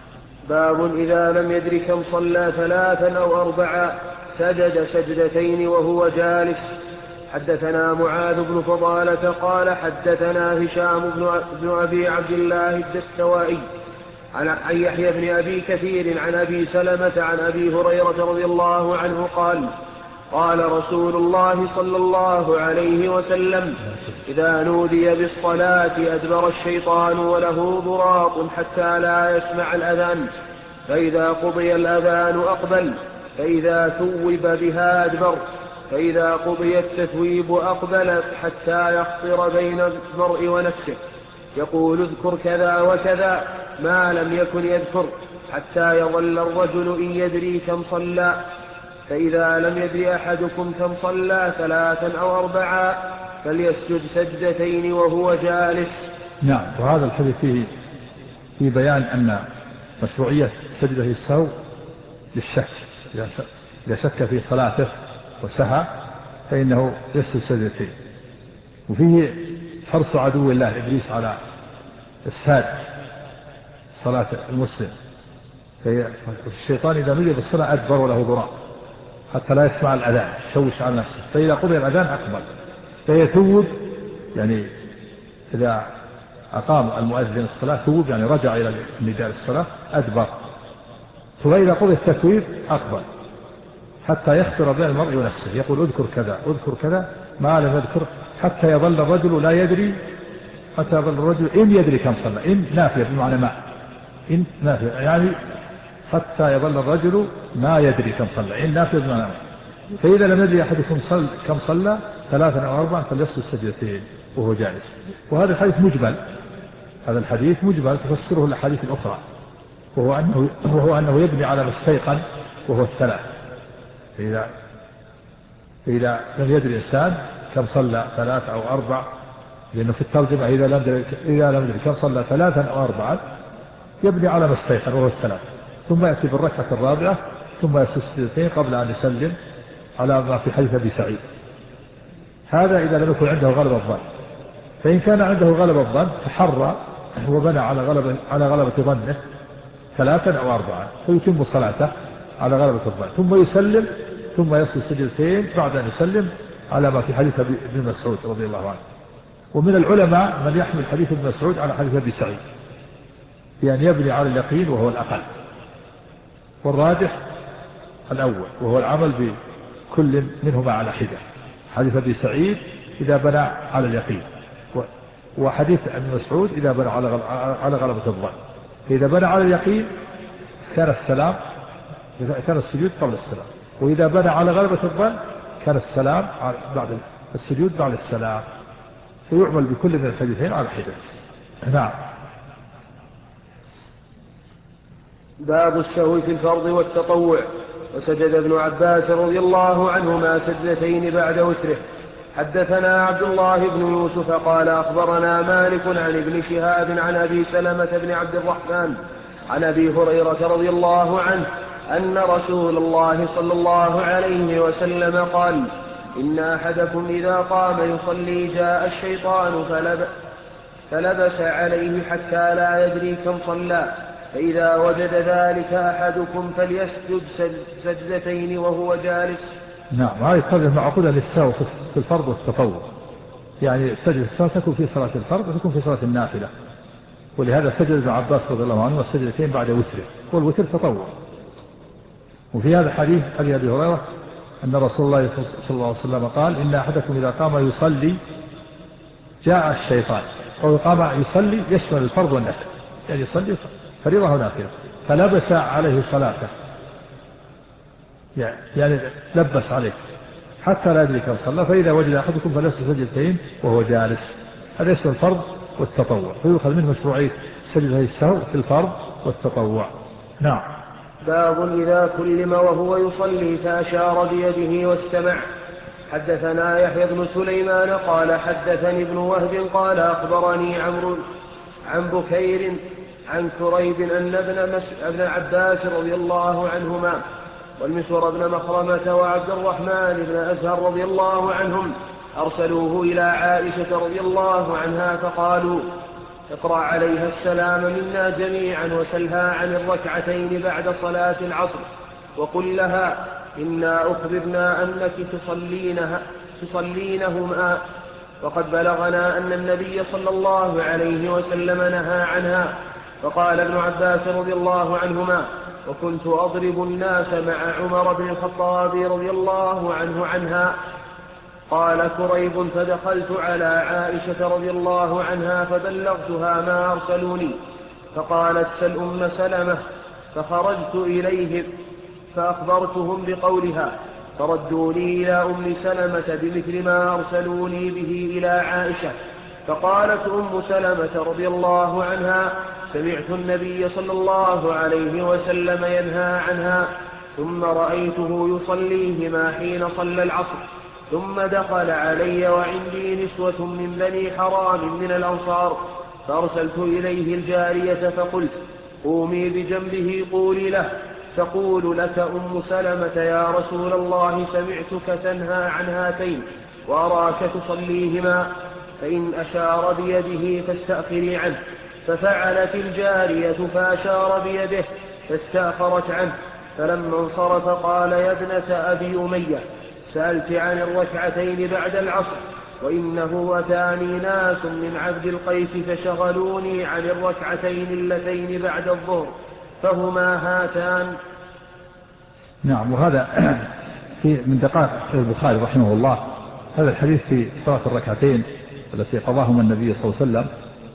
باب إذا لم يدر كم صلى ثلاثا أو أربعا سجد سجدتين وهو جالس. حدثنا معاذ بن فضالة قال حدثنا هشام بن أبي عبد الله الدستوائي عن يحيى بن أبي كثير عن أبي سلمة عن أبي هريرة رضي الله عنه قال قال رسول الله صلى الله عليه وسلم إذا نودي بالصلاة أدبر الشيطان وله ضراط حتى لا يسمع الأذان، فإذا قضي الأذان أقبل، فإذا ثوب بها أدبر، فإذا قضي التثويب أقبل حتى يخطر بين المرء ونفسه يقول اذكر كذا وكذا ما لم يكن يذكر حتى يظل الرجل إن يدري كم صلى، فإذا لم يدري أحدكم كم صلى ثلاثا أو أربعا فليسجد سجدتين وهو جالس. نعم. وهذا الحديث فيه في بيان أن مشروعية سجدة السهو للشك، إذا شك في صلاته وسهى فإنه يسجد سجدتين. وفيه حرص عدو الله إبليس على إفساد صلاة المسلم، فالشيطان إذا نودي بالصلاة أدبر وله ضراط حتى لا يسمع الأذان شوش على نفسه، فإذا قضي الأذان أقبل فيثوب، يعني إذا أقام المؤذن الصلاة ثوب يعني رجع إلى نداء الصلاة أدبر، فإذا قضي التثويب أقبل حتى يخطر بين المرء ونفسه يقول اذكر كذا اذكر كذا ما لم يذكر حتى يظل الرجل لا يدري حتى يظل الرجل إن يدري كم صلى، إن نافية بمعنى ما، إن نافية يعني حتى يظل الرجل ما يدري كم صلى، إن نافية بمعنى ما. فإذا لم يدري أحدكم صل كم صلى ثلاثا أو أربعا فليسجد سجدتين وهو جالس. وهذا الحديث مجمل، هذا الحديث مجمل تفسره الأحاديث الأخرى، وهو أنه, وهو أنه يبني على مستيقن وهو الثلاث. فإذا, فإذا لم يدري إنسان كم صلى ثلاث أو أربع، لأنه في الترجمة إذا لم يدري, إذا لم يدري كم صلى ثلاثا أو أربعا يبني على مستيقن وهو الثلاث، ثم يأتي بالركعة الرابعة ثم يسجد سجدتين قبل أن يسلم على ما في حديث أبي سعيد. هذا إذا لم يكن عنده غلبة الظن، فإن كان عنده غلبة الظن فحرى وبنى على غلبة, على غلبة ظنه ثلاثا أو أربعا فيتم صلاته على غلبة الظن ثم يسلم ثم يسجد سجدتين بعد أن يسلم على ما في حديث ابن مسعود رضي الله عنه. ومن العلماء من يحمل حديث ابن مسعود على حديث أبي سعيد بأن يبني على اليقين وهو الأقل، والراجح الأول وهو العمل بكل منهما على حدة. حديث أبي سعيد إذا بنى على اليقين، وحديث ابن مسعود إذا بنى على غلبة الظن. فإذا بنى على اليقين كان السلام كان السجود قبل السلام، وإذا بنى على غلبة الظن كان السلام بعد السجود بعد السلام، فيعمل بكل من الحديثين على حدة. نعم. باب السهو في الفرض والتطوع. وسجد ابن عباس رضي الله عنهما سجدتين بعد وتره. حدثنا عبد الله بن يوسف قال أخبرنا مالك عن ابن شهاب عن أبي سلمة بن عبد الرحمن عن أبي هريرة رضي الله عنه أن رسول الله صلى الله عليه وسلم قال إن أحدكم إذا قام يصلي جاء الشيطان فلب فلبس عليه حتى لا يدري كم صلى، فإذا وجد ذلك أحدكم فليسجد سجدتين وهو جالس. نعم، هذه الترجمة معقودة للسهو في الفرض والتطوع، يعني سجد السهو تكون في صلاة الفرض وتكون في صلاة النافلة، ولهذا سجد ابن عباس رضي الله عنه والسجدتين بعد وتره، والوتر تطوع. وفي هذا الحديث حديث أبي هريرة أن رسول الله صلى الله عليه وسلم قال إن أحدكم إذا قام يصلي جاء الشيطان، أو قام يصلي يشمل الفرض والنفل، يعني يصلي فريضة ونافلة، فلبس عليه صلاته، يعني لبس عليه حتى لا يدري كم صلى، فإذا وجد أحدكم فليس سجدتين وهو جالس، هذا اسم الفرض والتطوع، فيؤخذ منه مشروعية سجدتي السهو في الفرض والتطوع. نعم. باب إذا كلم وهو يصلي فأشار بيده واستمع. حدثنا يحيى بن سليمان قال حدثني ابن وهب قال أخبرني عمرو عن بكير عن كريب أن ابن, مس... ابن عباس رضي الله عنهما والمسور بن مخرمة وعبد الرحمن بن أزهر رضي الله عنهم أرسلوه إلى عائشة رضي الله عنها فقالوا اقرأ عليها السلام منا جميعا وسلها عن الركعتين بعد صلاة العصر وقل لها إنا أخبرنا أنك تصلينها تصلينهما، وقد بلغنا أن النبي صلى الله عليه وسلم نهى عنها. فقال ابن عباس رضي الله عنهما وكنت أضرب الناس مع عمر بن الخطاب رضي الله عنه عنها. قال كريب فدخلت على عائشة رضي الله عنها فبلغتها ما أرسلوني، فقالت سل أم سلمة، فخرجت إليهم فأخبرتهم بقولها فردوني إلى أم سلمة بمثل ما أرسلوني به إلى عائشة. فقالت أم سلمة رضي الله عنها سمعت النبي صلى الله عليه وسلم ينهى عنها، ثم رأيته يصليهما حين صلى العصر، ثم دخل علي وعندي نسوة من بني حرام من الأنصار، فأرسلت إليه الجارية فقلت قومي بجنبه قولي له تقول لك أم سلمة يا رسول الله سمعتك تنهى عن هاتين وأراك تصليهما، فإن أشار بيده فاستأخري عنه. ففعلت الجارية فأشار بيده فاستأخرت عنه، فلما انصرف قال يا ابنة أبي أمية سألت عن الركعتين بعد العصر، وإنه أتاني ناس من عبد القيس فشغلوني عن الركعتين اللتين بعد الظهر فهما هاتان. نعم. وهذا في من دقائق البخاري رحمه الله، هذا الحديث في صلاة الركعتين التي قضاهما النبي صلى الله عليه وسلم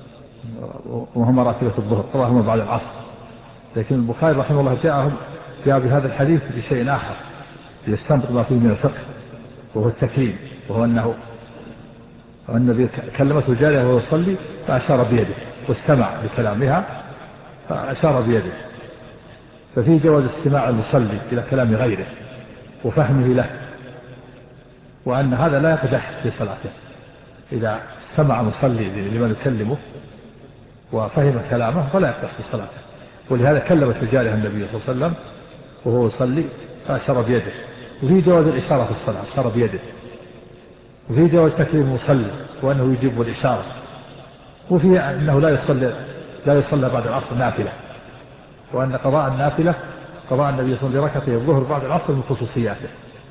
وهما راتبة الظهر، قضاهما بعد العصر. لكن البخاري رحمه الله جاءهم جاء بهذا الحديث بشيء آخر ليستنبط ما فيه من الفقه، وهو التكريم، وهو أنه النبي كلمته الجارية وهو يصلي فأشار بيده واستمع لكلامها فأشار بيده، ففيه جواز استماع المصلي إلى كلام غيره وفهمه له، وأن هذا لا يقدح في صلاته إذا استمع مصلي لمن يكلمه وفهم كلامه فلا يقدح في صلاته. ولهذا كلمت الجارية النبي صلى الله عليه وسلم وهو يصلي فأشار بيده. وفيه جواز الإشارة في الصلاة، أشار بيده. وفيه جواز تكريم المصلي وأنه يجيب الإشارة. وفيه أنه لا يصلي لا يصلى بعد العصر نافلة، وأن قضاء النافلة قضاء النبي صلى الله عليه وسلم لركعتي الظهر بعد العصر من خصوصياته،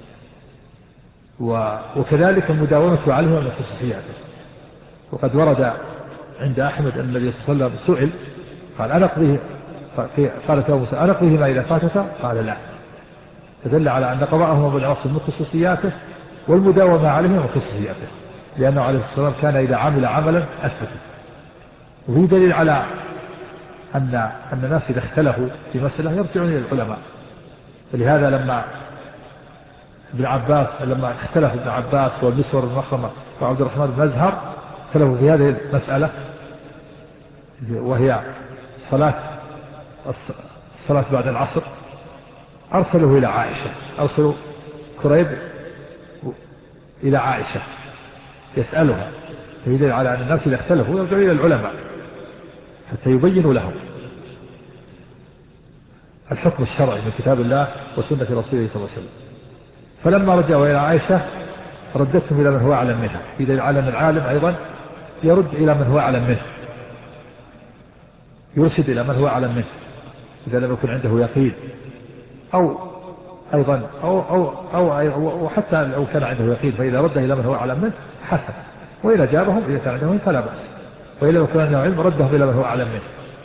وكذلك المداومة عليه من خصوصياته. وقد ورد عند أحمد أن النبي صلى الله عليه وسلم سئل قال أنا أقضيه، قالت له موسى أنا أقضيه ما إذا فاتك؟ قال لا، فدل على أن قضاءهما بعد العصر من خصوصياته والمداومة عليه من خصوصياته، لأنه عليه الصلاة والسلام كان إذا عمل عملا أثبته. وفي دليل على أن أن الناس إذا اختلفوا في مسألة يرجعون إلى العلماء. فلهذا لما ابن عباس لما اختلف ابن عباس والمسور بن مخرمة وعبد الرحمن بن أزهر اختلفوا في هذه المسألة، وهي صلاة الصلاة بعد العصر، أرسلوا إلى عائشة، أرسلوا كريب إلى عائشة يسألها، فيدل على أن الناس إذا اختلفوا يرجعون إلى العلماء حتى يبينوا لهم الحكم الشرعي من كتاب الله وسنة رسوله صلى الله عليه وسلم. فلما رجعوا إلى عائشة ردتهم إلى من هو أعلم منها، يدل على أن العالم أيضا يرد إلى من هو أعلم منه، يرشد إلى من هو أعلم منه إذا لم يكن عنده يقين، أو أيضا أو, أو, أو, أو وحتى لو كان عنده يقين فإذا رده إلى من هو أعلم منه حسن، وإذا جابهم إذا كان عنده فلا بأس، وإذا لم يكن عنده علم ردهم إلى من هو أعلم منه.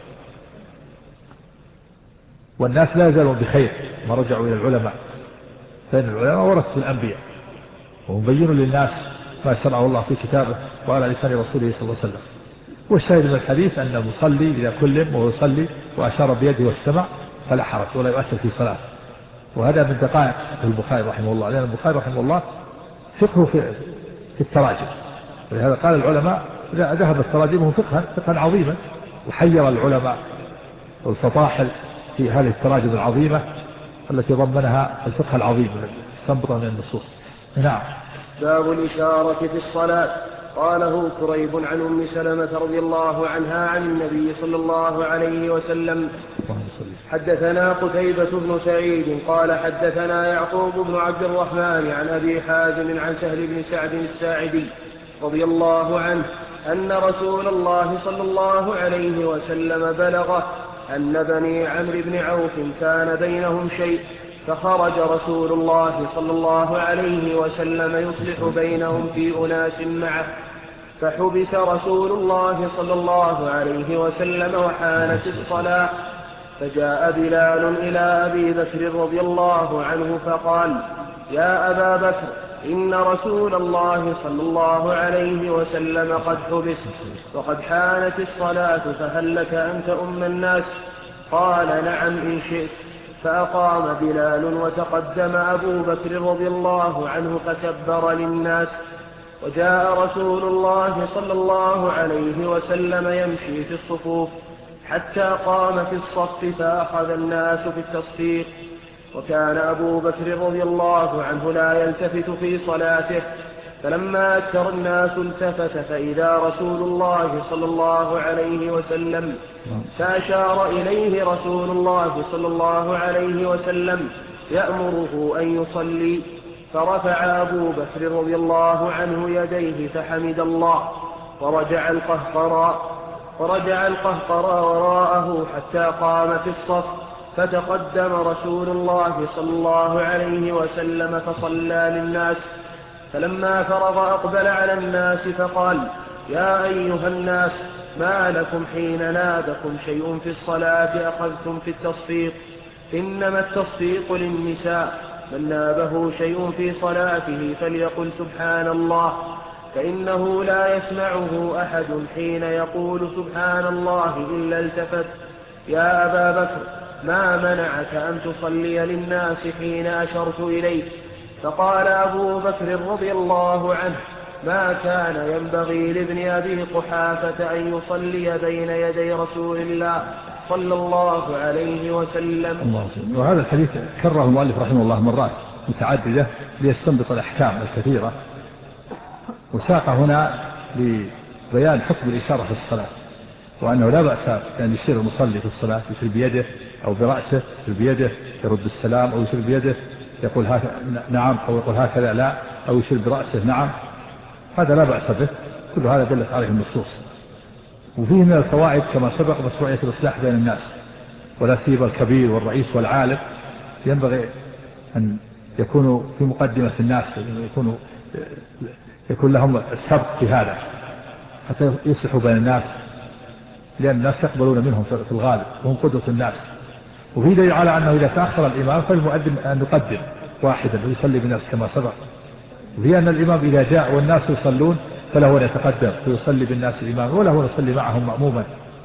والناس لا يزالون بخير ما رجعوا إلى العلماء، فإن العلماء ورثوا الأنبياء وهم بينوا للناس ما شرعه الله في كتابه وعلى لسان رسوله صلى الله عليه وسلم. والشاهد من الحديث أن المصلي إذا كلم وهو يصلي وأشار بيده واستمع فلا حرج ولا يؤثر في صلاته. وهذا من دقائق البخاري رحمه الله، لأن البخاري رحمه الله فقهه في, في التراجم، ولهذا قال العلماء ذهبت تراجمه فقها فقها عظيما، وحير العلماء والفطاحل في هذه التراجم العظيمة التي ضمنها الفقه العظيم الذي استنبطه من النصوص. نعم. باب الإشارة في الصلاة. قاله كريب عن أم سلمة رضي الله عنها عن النبي صلى الله عليه وسلم. حدثنا قتيبة بن سعيد قال حدثنا يعقوب بن عبد الرحمن عن أبي حازم عن سهل بن سعد الساعدي رضي الله عنه أن رسول الله صلى الله عليه وسلم بلغه أن بني عمرو بن عوف كان بينهم شيء، فخرج رسول الله صلى الله عليه وسلم يصلح بينهم في أناس معه، فحبس رسول الله صلى الله عليه وسلم وحانت الصلاة، فجاء بلال إلى أبي بكر رضي الله عنه فقال: يا أبا بكر، إن رسول الله صلى الله عليه وسلم قد حبس وقد حانت الصلاة، فهل لك أن تؤم الناس؟ قال: نعم إن شئت. فأقام بلال وتقدم أبو بكر رضي الله عنه فكبر للناس، وجاء رسول الله صلى الله عليه وسلم يمشي في الصفوف حتى قام في الصف فأخذ الناس في التصفيق، وكان أبو بكر رضي الله عنه لا يلتفت في صلاته، فلما أكثر الناس التفت فإذا رسول الله صلى الله عليه وسلم، فأشار إليه رسول الله صلى الله عليه وسلم يأمره أن يصلي، فرفع أبو بكر رضي الله عنه يديه فحمد الله، ورجع القهقراء ورجع القهقراء وراءه حتى قام في الصف، فتقدم رسول الله صلى الله عليه وسلم فصلى للناس، فلما فرغ أقبل على الناس فقال: يا أيها الناس، ما لكم حين نابكم شيء في الصلاة أخذتم في التصفيق؟ إنما التصفيق للنساء، من نابه شيء في صلاته فليقل سبحان الله، فإنه لا يسمعه أحد حين يقول سبحان الله إلا التفت. يا أبا بكر، ما منعك أن تصلي للناس حين أشرت إليك؟ فقال أبو بكر رضي الله عنه: ما كان ينبغي لابن أبي قحافة أن يصلي بين يدي رسول الله صلى الله عليه وسلم. الله. وهذا الحديث كرره المؤلف رحمه الله مرات متعددة ليستنبط الأحكام الكثيرة، وساق هنا لبيان حكم الإشارة في الصلاة، وأنه لا بأس أن يشير المصلي في الصلاة، يشير بيده أو برأسه، يشير بيده يرد السلام، أو يشير بيده يقول نعم، أو يقول هكذا لا، أو يشير برأسه نعم، هذا لا بأس به، كل هذا دلت عليه النصوص. وفيه من الفوائد كما سبق مشروعية الإصلاح بين الناس، ولا سيما الكبير والرئيس والعالم ينبغي أن يكونوا في مقدمة الناس، يكونوا يكون لهم السبق في هذا حتى يصلحوا بين الناس، لأن الناس يقبلون منهم في الغالب وهم قدوة الناس. وفي دليل على أنه إذا تأخر الإمام فالمؤذن أن يقدم واحدا ويصلي بالناس كما سبق، وفي أن الإمام إذا جاء والناس يصلون فله أن يتقدم ويصلي بالناس الإمام، وله أن يصلي معهم مأموما.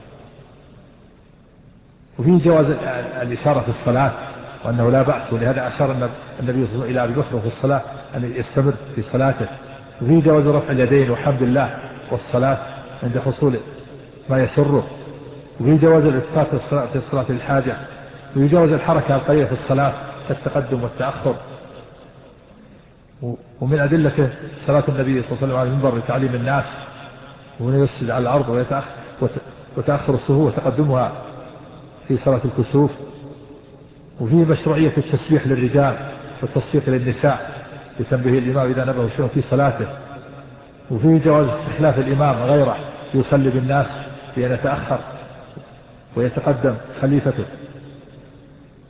وفي جواز الإشارة في الصلاة وأنه لا بأس، ولهذا أشار النبي صلى الله عليه وسلم إلى أبي بكر في الصلاة أن يستمر في صلاته. وفي جواز رفع اليدين وحمد الله والصلاة عند حصول ما يسره. وفي جواز الإلتفات في الصلاة الحاجة. وفي جواز الحركة القليلة في الصلاة كالتقدم والتأخر. ومن أدلته صلاة النبي صلى الله عليه وسلم على المنبر لتعليم الناس، ومن يسجد على الأرض ويتأخر وتأخر الصفوف وتقدمها في صلاة الكسوف. وفيه مشروعية التسبيح للرجال والتصفيق للنساء لتنبيه الإمام إذا نبه شيء في صلاته. وفيه جواز استخلاف الإمام غيره يصلي بالناس بأن يتأخر ويتقدم خليفته.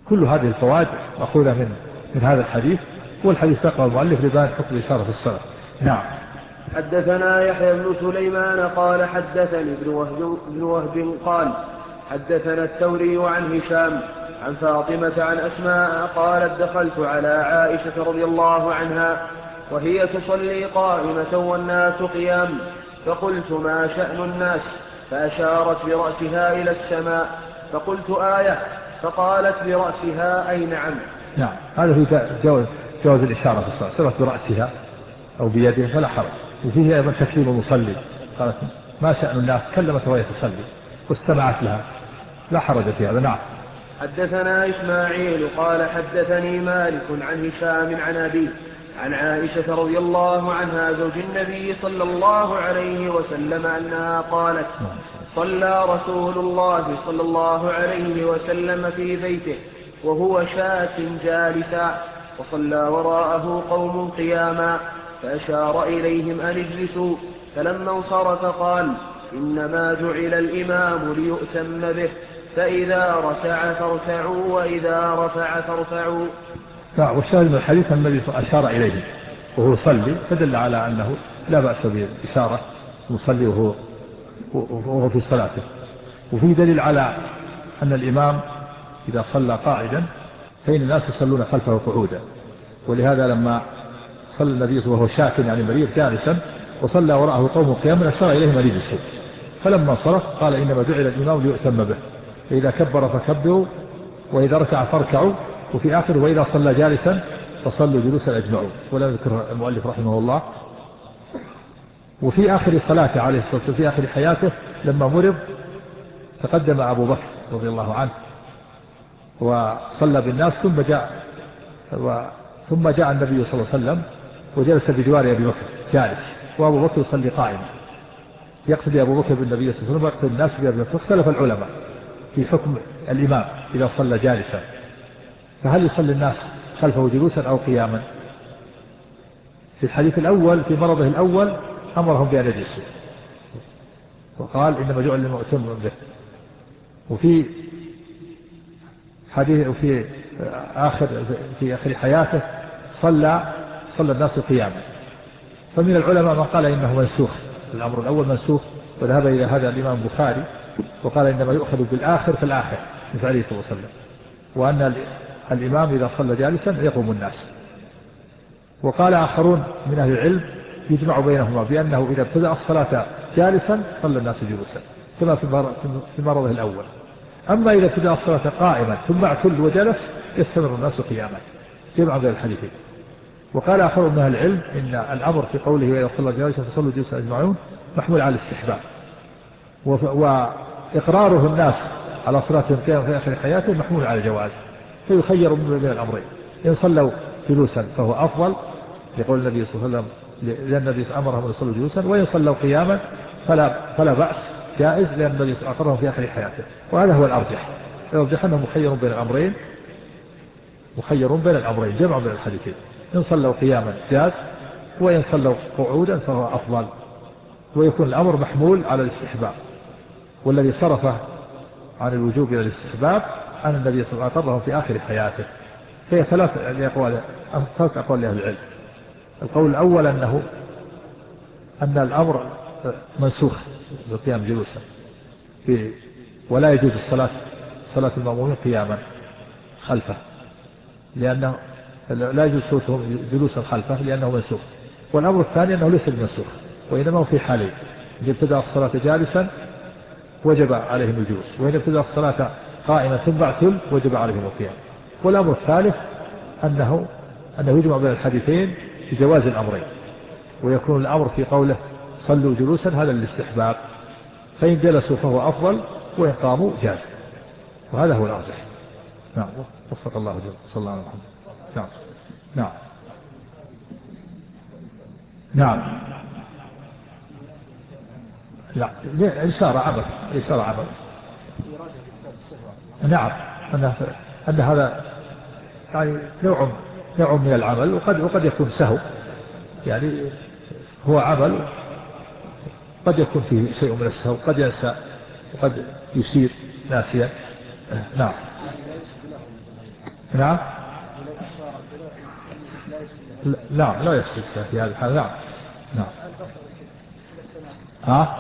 كل هذه الفوائد مأخوذة من من هذا الحديث، والحديث نقله المؤلف لبيان حكم الإشارة في الصلاة. نعم. حدثنا يحيى بن سليمان قال حدثني ابن وهب, ابن وهب قال حدثنا الثوري عن هشام عن فاطمة عن أسماء قالت دخلت على عائشة رضي الله عنها وهي تصلي قائمة والناس قيام، فقلت ما شأن الناس؟ فأشارت برأسها إلى السماء، فقلت آية، فقالت برأسها أي نعم. نعم، هذا في جواز, جواز الإشارة في الصلاة، سواء برأسها أو بيده فلا حرج. وفيه أيضا تكليم المصلي، قالت ما شأن الناس، كلمت وهي تصلي واستمعت لها، لا حرج في هذا. نعم. حدثنا إسماعيل قال حدثني مالك عن هشام عن أبيه عن عائشة رضي الله عنها زوج النبي صلى الله عليه وسلم أنها قالت صلى رسول الله صلى الله عليه وسلم في بيته وهو شاك جالسا، وصلى وراءه قوم قياما، فأشار إليهم أن اجلسوا، فلما انصرف قال إنما جعل الإمام ليؤتم به، فإذا ركع فاركعوا وإذا رفع فارفعوا. نعم. والشاهد من الحديث أن النبي أشار إليه وهو يصلي، فدل على أنه لا بأس بالإشارة يصلي وهو, وهو في صلاته. وفي دليل على أن الإمام إذا صلى قاعدا فإن الناس يصلون خلفه قعودا، ولهذا لما صلى النبي وهو شاك يعني مريض جالسا وصلى وراءه قوم قياما أشار إليهم أن يجلسوا، فلما انصرف قال إنما جعل الإمام ليؤتم به، فإذا كبر فكبروا وإذا ركع فاركعوا، وفي آخر وإذا صلى جالسا فصلوا جلوسا أجمعوا، ولا يذكر المؤلف رحمه الله. وفي آخر صلاته عليه الصلاة والسلام في آخر حياته لما مرض تقدم أبو بكر رضي الله عنه وصلى بالناس، ثم جاء ثم جاء النبي صلى الله عليه وسلم وجلس بجوار أبي بكر جالس، وأبو بكر يصلي قائما، يقتدي أبو بكر بالنبي صلى الله عليه وسلم ويقتدي الناس بأبي بكر. اختلف العلماء في حكم الإمام إذا صلى جالسا، فهل يصلي الناس خلفه جلوسا أو قياما؟ في الحديث الأول في مرضه الأول أمرهم بأن يجلسوا وقال إنما جعل المؤتم به، وفي حديث وفي آخر في آخر حياته صلى صلى الناس قياما. فمن العلماء من قال إنه منسوخ، الأمر الأول منسوخ، وذهب إلى هذا الإمام البخاري وقال إنما يؤخذ بالآخر في الآخر من فعله صلى الله عليه وسلم، وأن الإمام إذا صلى جالسا يقوم الناس. وقال آخرون من أهل العلم يجمع بينهما بأنه إذا ابتدأ الصلاة جالسا صلى الناس جلوسا كما في مرضه الأول، أما إذا ابتدأ الصلاة قائما ثم اعتل وجلس يستمر الناس قياما، جمع بين الحديثين. وقال آخرون من أهل العلم إن الأمر في قوله وإذا صلى جالسا فصلوا جلوسا أجمعون محمول على الاستحباب، وإقراره الناس على صلاتهم قياما في آخر حياته محمول على الجواز، فيخير من الأمرين، إن صلوا جلوسا فهو أفضل لقول النبي صلى الله عليه وسلم لأن النبي أمرهم أن يصلوا جلوسا، وإن صلوا قياما فلا, فلا بأس جائز لأن النبي أقرهم في آخر حياته. وهذا هو الأرجح، الأرجح أنه مخير بين الأمرين، مخير بين الأمرين جمع بين الحديثين، إن صلوا قياما جاز وإن صلوا قعودا فهو أفضل، ويكون الأمر محمول على الاستحباب، والذي صرفه عن الوجوب إلى الاستحباب أن النبي صلى الله عليه وسلم أقرهم في آخر حياته. فهي ثلاث أقوال ثلاث أقوال لأهل العلم. القول الأول أنه أن الأمر منسوخ بالقيام جلوسا، ولا يجوز الصلاة صلاة المأمومين قياما خلفه، لأنه لا يجوز صوتهم جلوسا خلفه لأنه منسوخ. والأمر الثاني أنه ليس بمنسوخ، وإنما هو في حالين، إذا ابتدأ الصلاة جالسا وجب عليهم الجلوس، وإذا ابتدأ الصلاة قائما ثم اعتل وجب عليهم القيام. والأمر الثالث أنه أنه يجمع بين الحديثين بجواز الأمرين، ويكون الأمر في قوله صلوا جلوسا هذا الاستحباب، فإن جلسوا فهو أفضل وإن قاموا جاز، وهذا هو الأرجح. نعم، وفق الله جل صلى الله عليه وسلم. نعم نعم نعم لا الإشارة عمل، الإشارة عمل. نعم، أن أن هذا يعني نوع نوع من العمل، وقد وقد يكون سهو، يعني هو عمل قد يكون فيه شيء من السهو، قد ينسى وقد يسير ناسيا. نعم نعم. لا لا يسجد في هذه الحالة. نعم. نعم. ها؟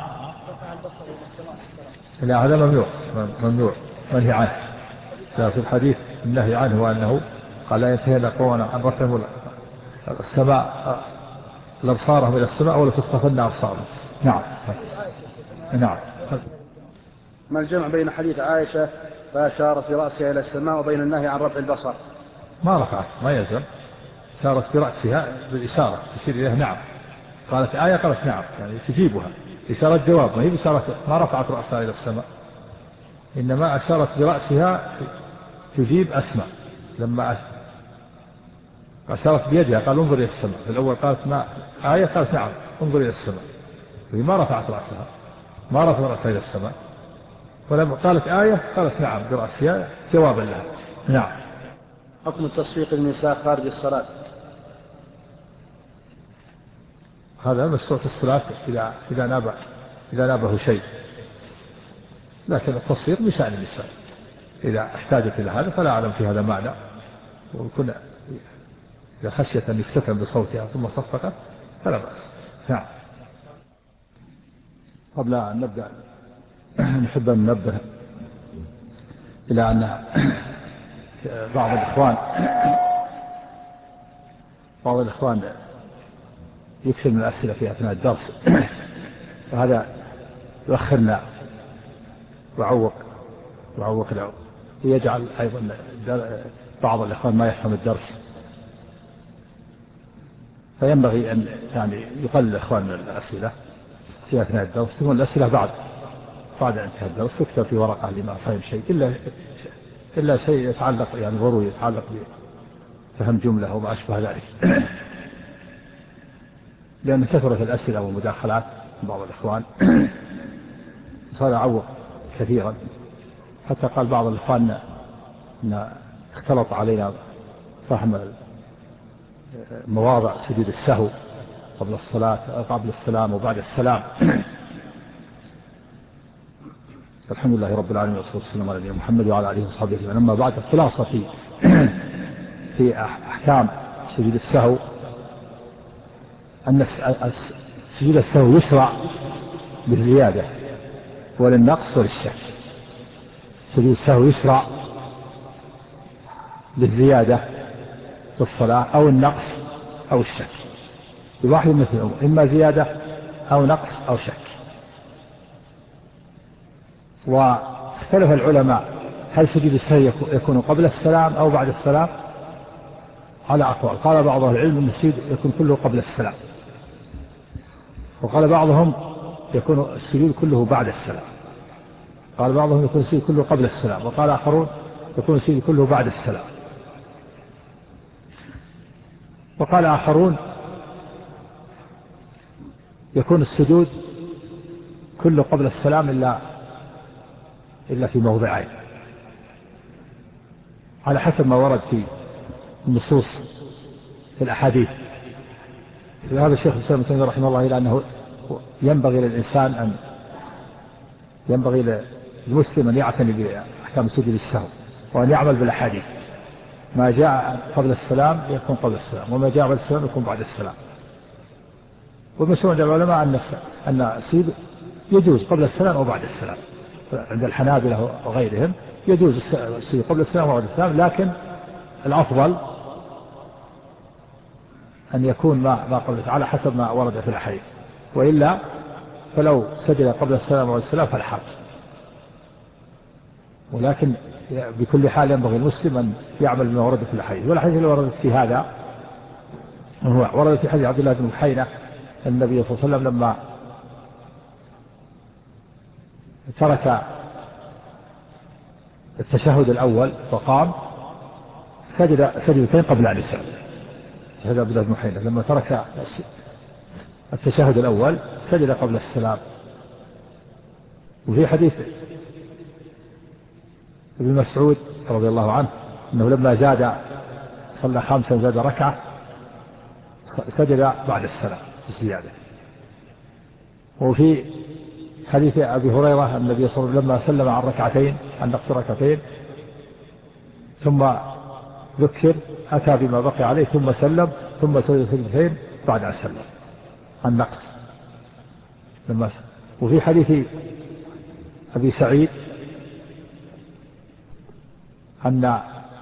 لا هذا ممنوع ممنوع منهي عنه. في الحديث النهي عنه وأنه قال لا ينتهي الأقوام عن رفع السماء الأبصارهم إلى السماء ولا تصطفن أبصارهم. نعم. نعم. ما الجمع بين حديث عائشة فأشارت برأسها إلى السماء وبين النهي عن رفع البصر؟ ما رفعت ما يلزم، أشارت برأسها بالإشارة تشير إليها نعم. قالت آية قالت نعم يعني تجيبها إشارة جواب، ما هي بإشارة ما رفعت رأسها إلى السماء، إنما أشارت برأسها تجيب أسماء. لما أشارت بيدها قال انظر إلى السماء، في الأول قالت ما آية قالت نعم انظر إلى السماء، وهي ما رفعت رأسها ما رفعت رأسها إلى السماء. ولما قالت آية قالت نعم برأسها جوابا لها. نعم. حكم تصفيق النساء خارج الصلاة؟ هذا مشروع في الصلاة إذا إذا نابه إذا نابه شيء، لكن التصفيق بشأن النساء إذا احتاجت إلى هذا فلا أعلم في هذا معنى، وكنا إذا خشيت أن يفتتن بصوتها ثم صفقت فلا بأس. نعم. قبل أن نبدأ نحب أن ننبه إلى أن بعض الإخوان بعض الإخوان يكثر من الأسئلة في أثناء الدرس، وهذا يؤخرنا وعوق وعوق العوق، يجعل أيضا بعض الإخوان ما يفهم الدرس، فينبغي أن يعني يقلل الإخوان من الأسئلة في أثناء الدرس، تكون الأسئلة بعد بعد انتهاء الدرس تكتب في ورقة لما فهم شيء إلا إلا شيء يتعلق يعني ضروري يتعلق بفهم جملة وما أشبه ذلك، لأن كثرة الأسئلة والمداخلات من بعض الإخوان صار عوق كثيرا، حتى قال بعض الإخوان أن اختلط علينا فهم مواضع سجود السهو قبل الصلاة قبل السلام وبعد السلام. الحمد لله رب العالمين والصلاة والسلام على نبينا محمد وعلى آله وصحبه أجمعين. أما بعد الخلاصة في في أحكام سجود السهو أن سجود السهو يشرع بالزيادة وللنقص وللشك. سجود السهو يشرع بالزيادة في الصلاة أو النقص أو الشك، بواحد مثل الأمور، إما زيادة أو نقص أو شك. واختلف العلماء هل سجود السهو يكون قبل السلام أو بعد السلام على أقوال. قال بعض أهل العلم أن السجود يكون كله قبل السلام، وقال بعضهم يكون السجود كله بعد السلام، قال بعضهم يكون السجود كله قبل السلام، وقال آخرون يكون السجود كله بعد السلام، وقال آخرون يكون السجود كله قبل السلام إلا إلا في موضعين على حسب ما ورد في النصوص في الأحاديث. هذا الشيخ الإسلام ابن تيمية رحمه الله إلى أنه ينبغي للإنسان أن ينبغي للمسلم أن يعتني بأحكام سجود السهو وأن يعمل بالأحاديث، ما جاء قبل السلام يكون قبل السلام، وما جاء بعد السلام يكون بعد السلام. والمشهور عند العلماء أن أن السجود يجوز قبل السلام أو بعد السلام، عند الحنابلة وغيرهم يجوز السجود قبل السلام وبعد السلام، لكن الأفضل أن يكون ما ما قبل على حسب ما ورد في الحديث، وإلا فلو سجد قبل السلام وبعد السلام فلا حرج. ولكن بكل حال ينبغي المسلم أن يعمل بما ورد في الحديث. والحديث اللي وردت في هذا هو ورد في حديث عبد الله بن بحينة النبي صلى الله عليه وسلم لما ترك التشهد الأول وقام سجد سجدتين قبل أن يسلم. هذا عبد الله بن بحينة لما ترك التشهد الأول سجد قبل السلام. وفي حديث ابن مسعود رضي الله عنه أنه لما زاد صلى خامسا زاد ركعة سجد بعد السلام الزيادة. وفي حديث أبي هريرة النبي صلى الله عليه وسلم لما سلم عن ركعتين عن نقص ركعتين ثم ذكر أتى بما بقي عليه ثم سلم ثم سجد سجدتين بعد أن سلم. النقص لما وفي حديث أبي سعيد أن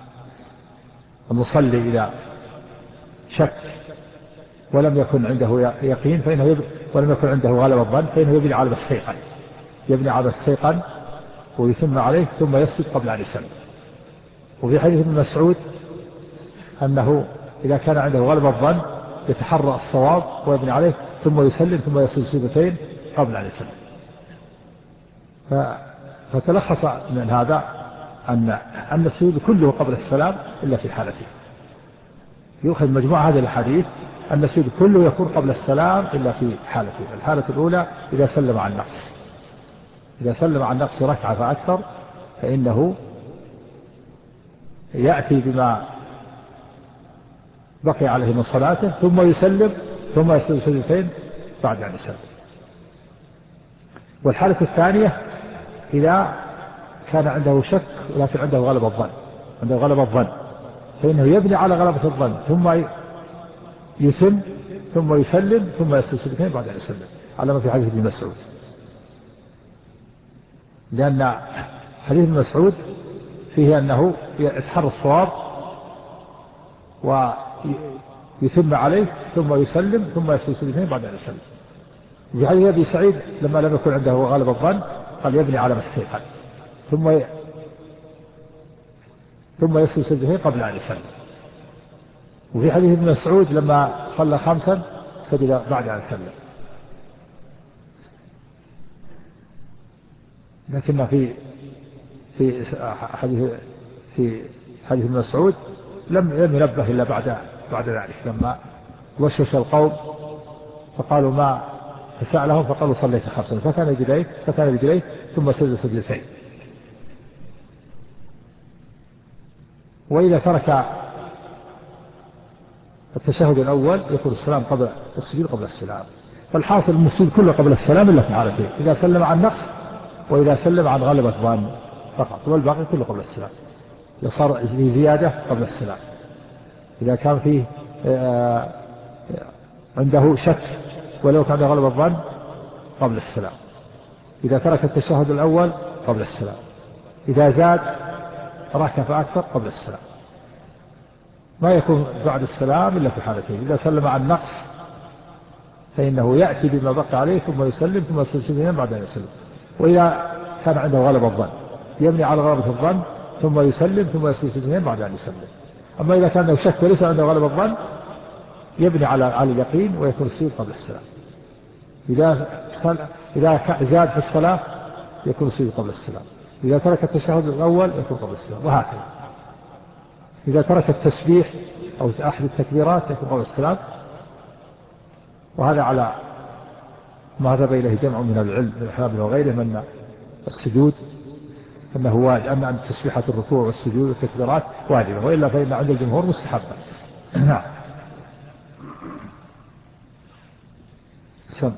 المصلي إذا شك ولم يكن عنده يقين فإنه يب... ولم يكن عنده غلبة الظن فإنه يبني على السيقن يبني على السيقن ويتم عليه ثم يسجد قبل أن يسلم. وفي حديث ابن مسعود أنه إذا كان عنده غلبة الظن يتحرى الصواب ويبني عليه ثم يسلم ثم يسجد سجدتين قبل أن يسلم. ف... فتلخص من هذا أن أن السجود كله قبل السلام إلا في حالتين. يؤخذ مجموعة هذه الحديث أن السجود كله يكون قبل السلام إلا في حالتين. الحالة الأولى إذا سلم عن نقص إذا سلم عن نقص ركعة فأكثر فإنه يأتي بما بقي عليه من صلاته ثم يسلم ثم يسجد سجدتين بعد أن يسلم. والحالة الثانية إذا كان عنده شك ولكن عنده غلبة الظن عنده غلبة الظن فإنه يبني على غلبة الظن ثم يتم ثم يسلم ثم يسجد سجدتين بعد أن يسلم على ما في حديث ابن مسعود. لأن حديث ابن مسعود فيه أنه يتحرى الصواب ويتم عليه ثم يسلم ثم يسجد سجدتين بعد أن يسلم. في حديث أبي سعيد لما لم يكن عنده غالب الظن قال يبني على ما استيقن ثم ي... ثم يسجد سجدتين قبل أن يسلم. وفي حديث ابن مسعود لما صلى خمسا سجد بعد أن سلم. لكن في في حديث في حديث ابن مسعود لم لم ينبه إلا بعد بعد ذلك لما وشوش القوم فقالوا ما فسألهم فقالوا صليت خمسا فكان رجليه فكان رجليه ثم سجد سجدتين. وإذا ترك التشهد الأول يكون السلام قبل السجود قبل السلام. فالحاصل المسجود كله قبل السلام إلا في حالتين إذا سلم عن نقص وإذا سلم عن غلبة ظن فقط والباقي كله قبل السلام. يصار زيادة قبل السلام إذا كان فيه عنده شك ولو كان غلبة الظن قبل السلام. إذا ترك التشهد الأول قبل السلام. إذا زاد ركع فأكثر قبل السلام. ما يكون بعد السلام إلا في حالتين إذا سلم عن نقص فإنه يأتي بما بقى عليه ثم يسلم ثم يسلم بعد أن يسلم. وإذا كان عنده غلبة الظن يبني على غلبة الظن ثم يسلم ثم يسلم بعد أن يسلم. أما إذا كان له شك وليس عنده غلبة الظن يبني على على اليقين ويكون السجود قبل السلام. إذا إذا زاد في الصلاة يكون السجود قبل السلام. إذا ترك التشهد الأول يكون قبل السلام وهكذا. إذا ترك التسبيح أو أحد التكبيرات يكون قبل السلام. وهذا على ما ذهب إليه جمع من العلم من الحنابلة وغيرهم أن السجود أنه واجب أن تسبيحة الركوع والسجود والتكبيرات واجبة وإلا فإن عند الجمهور مستحبة. نعم. صلى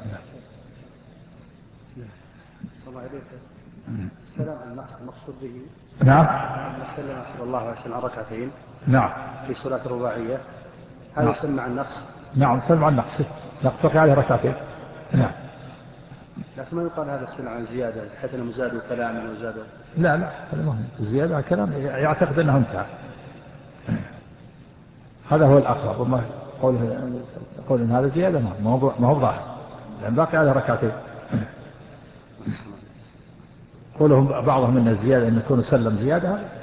الله عليه وسلم. السلام النقص المقصود به نعم سلم صلى الله عليه وسلم عن ركعتين نعم في صلاة الرباعية هذا نعم. يسمى عن النقص. نعم سلم عن النقص نقطع عليه ركعتين. نعم. لكن ما يقال هذا السلم عن زيادة حيث انهم زادوا كلاما وزادوا. لا لا هذا ما هو الزيادة كلام يعتقد أنه انتهى. هذا هو الأقرب. وما قوله قول إن هذا زيادة ما هو ما هو ظاهر لأن باقي على ركعتين. قولهم بعضهم من الزيادة أن يكون سلم زيادة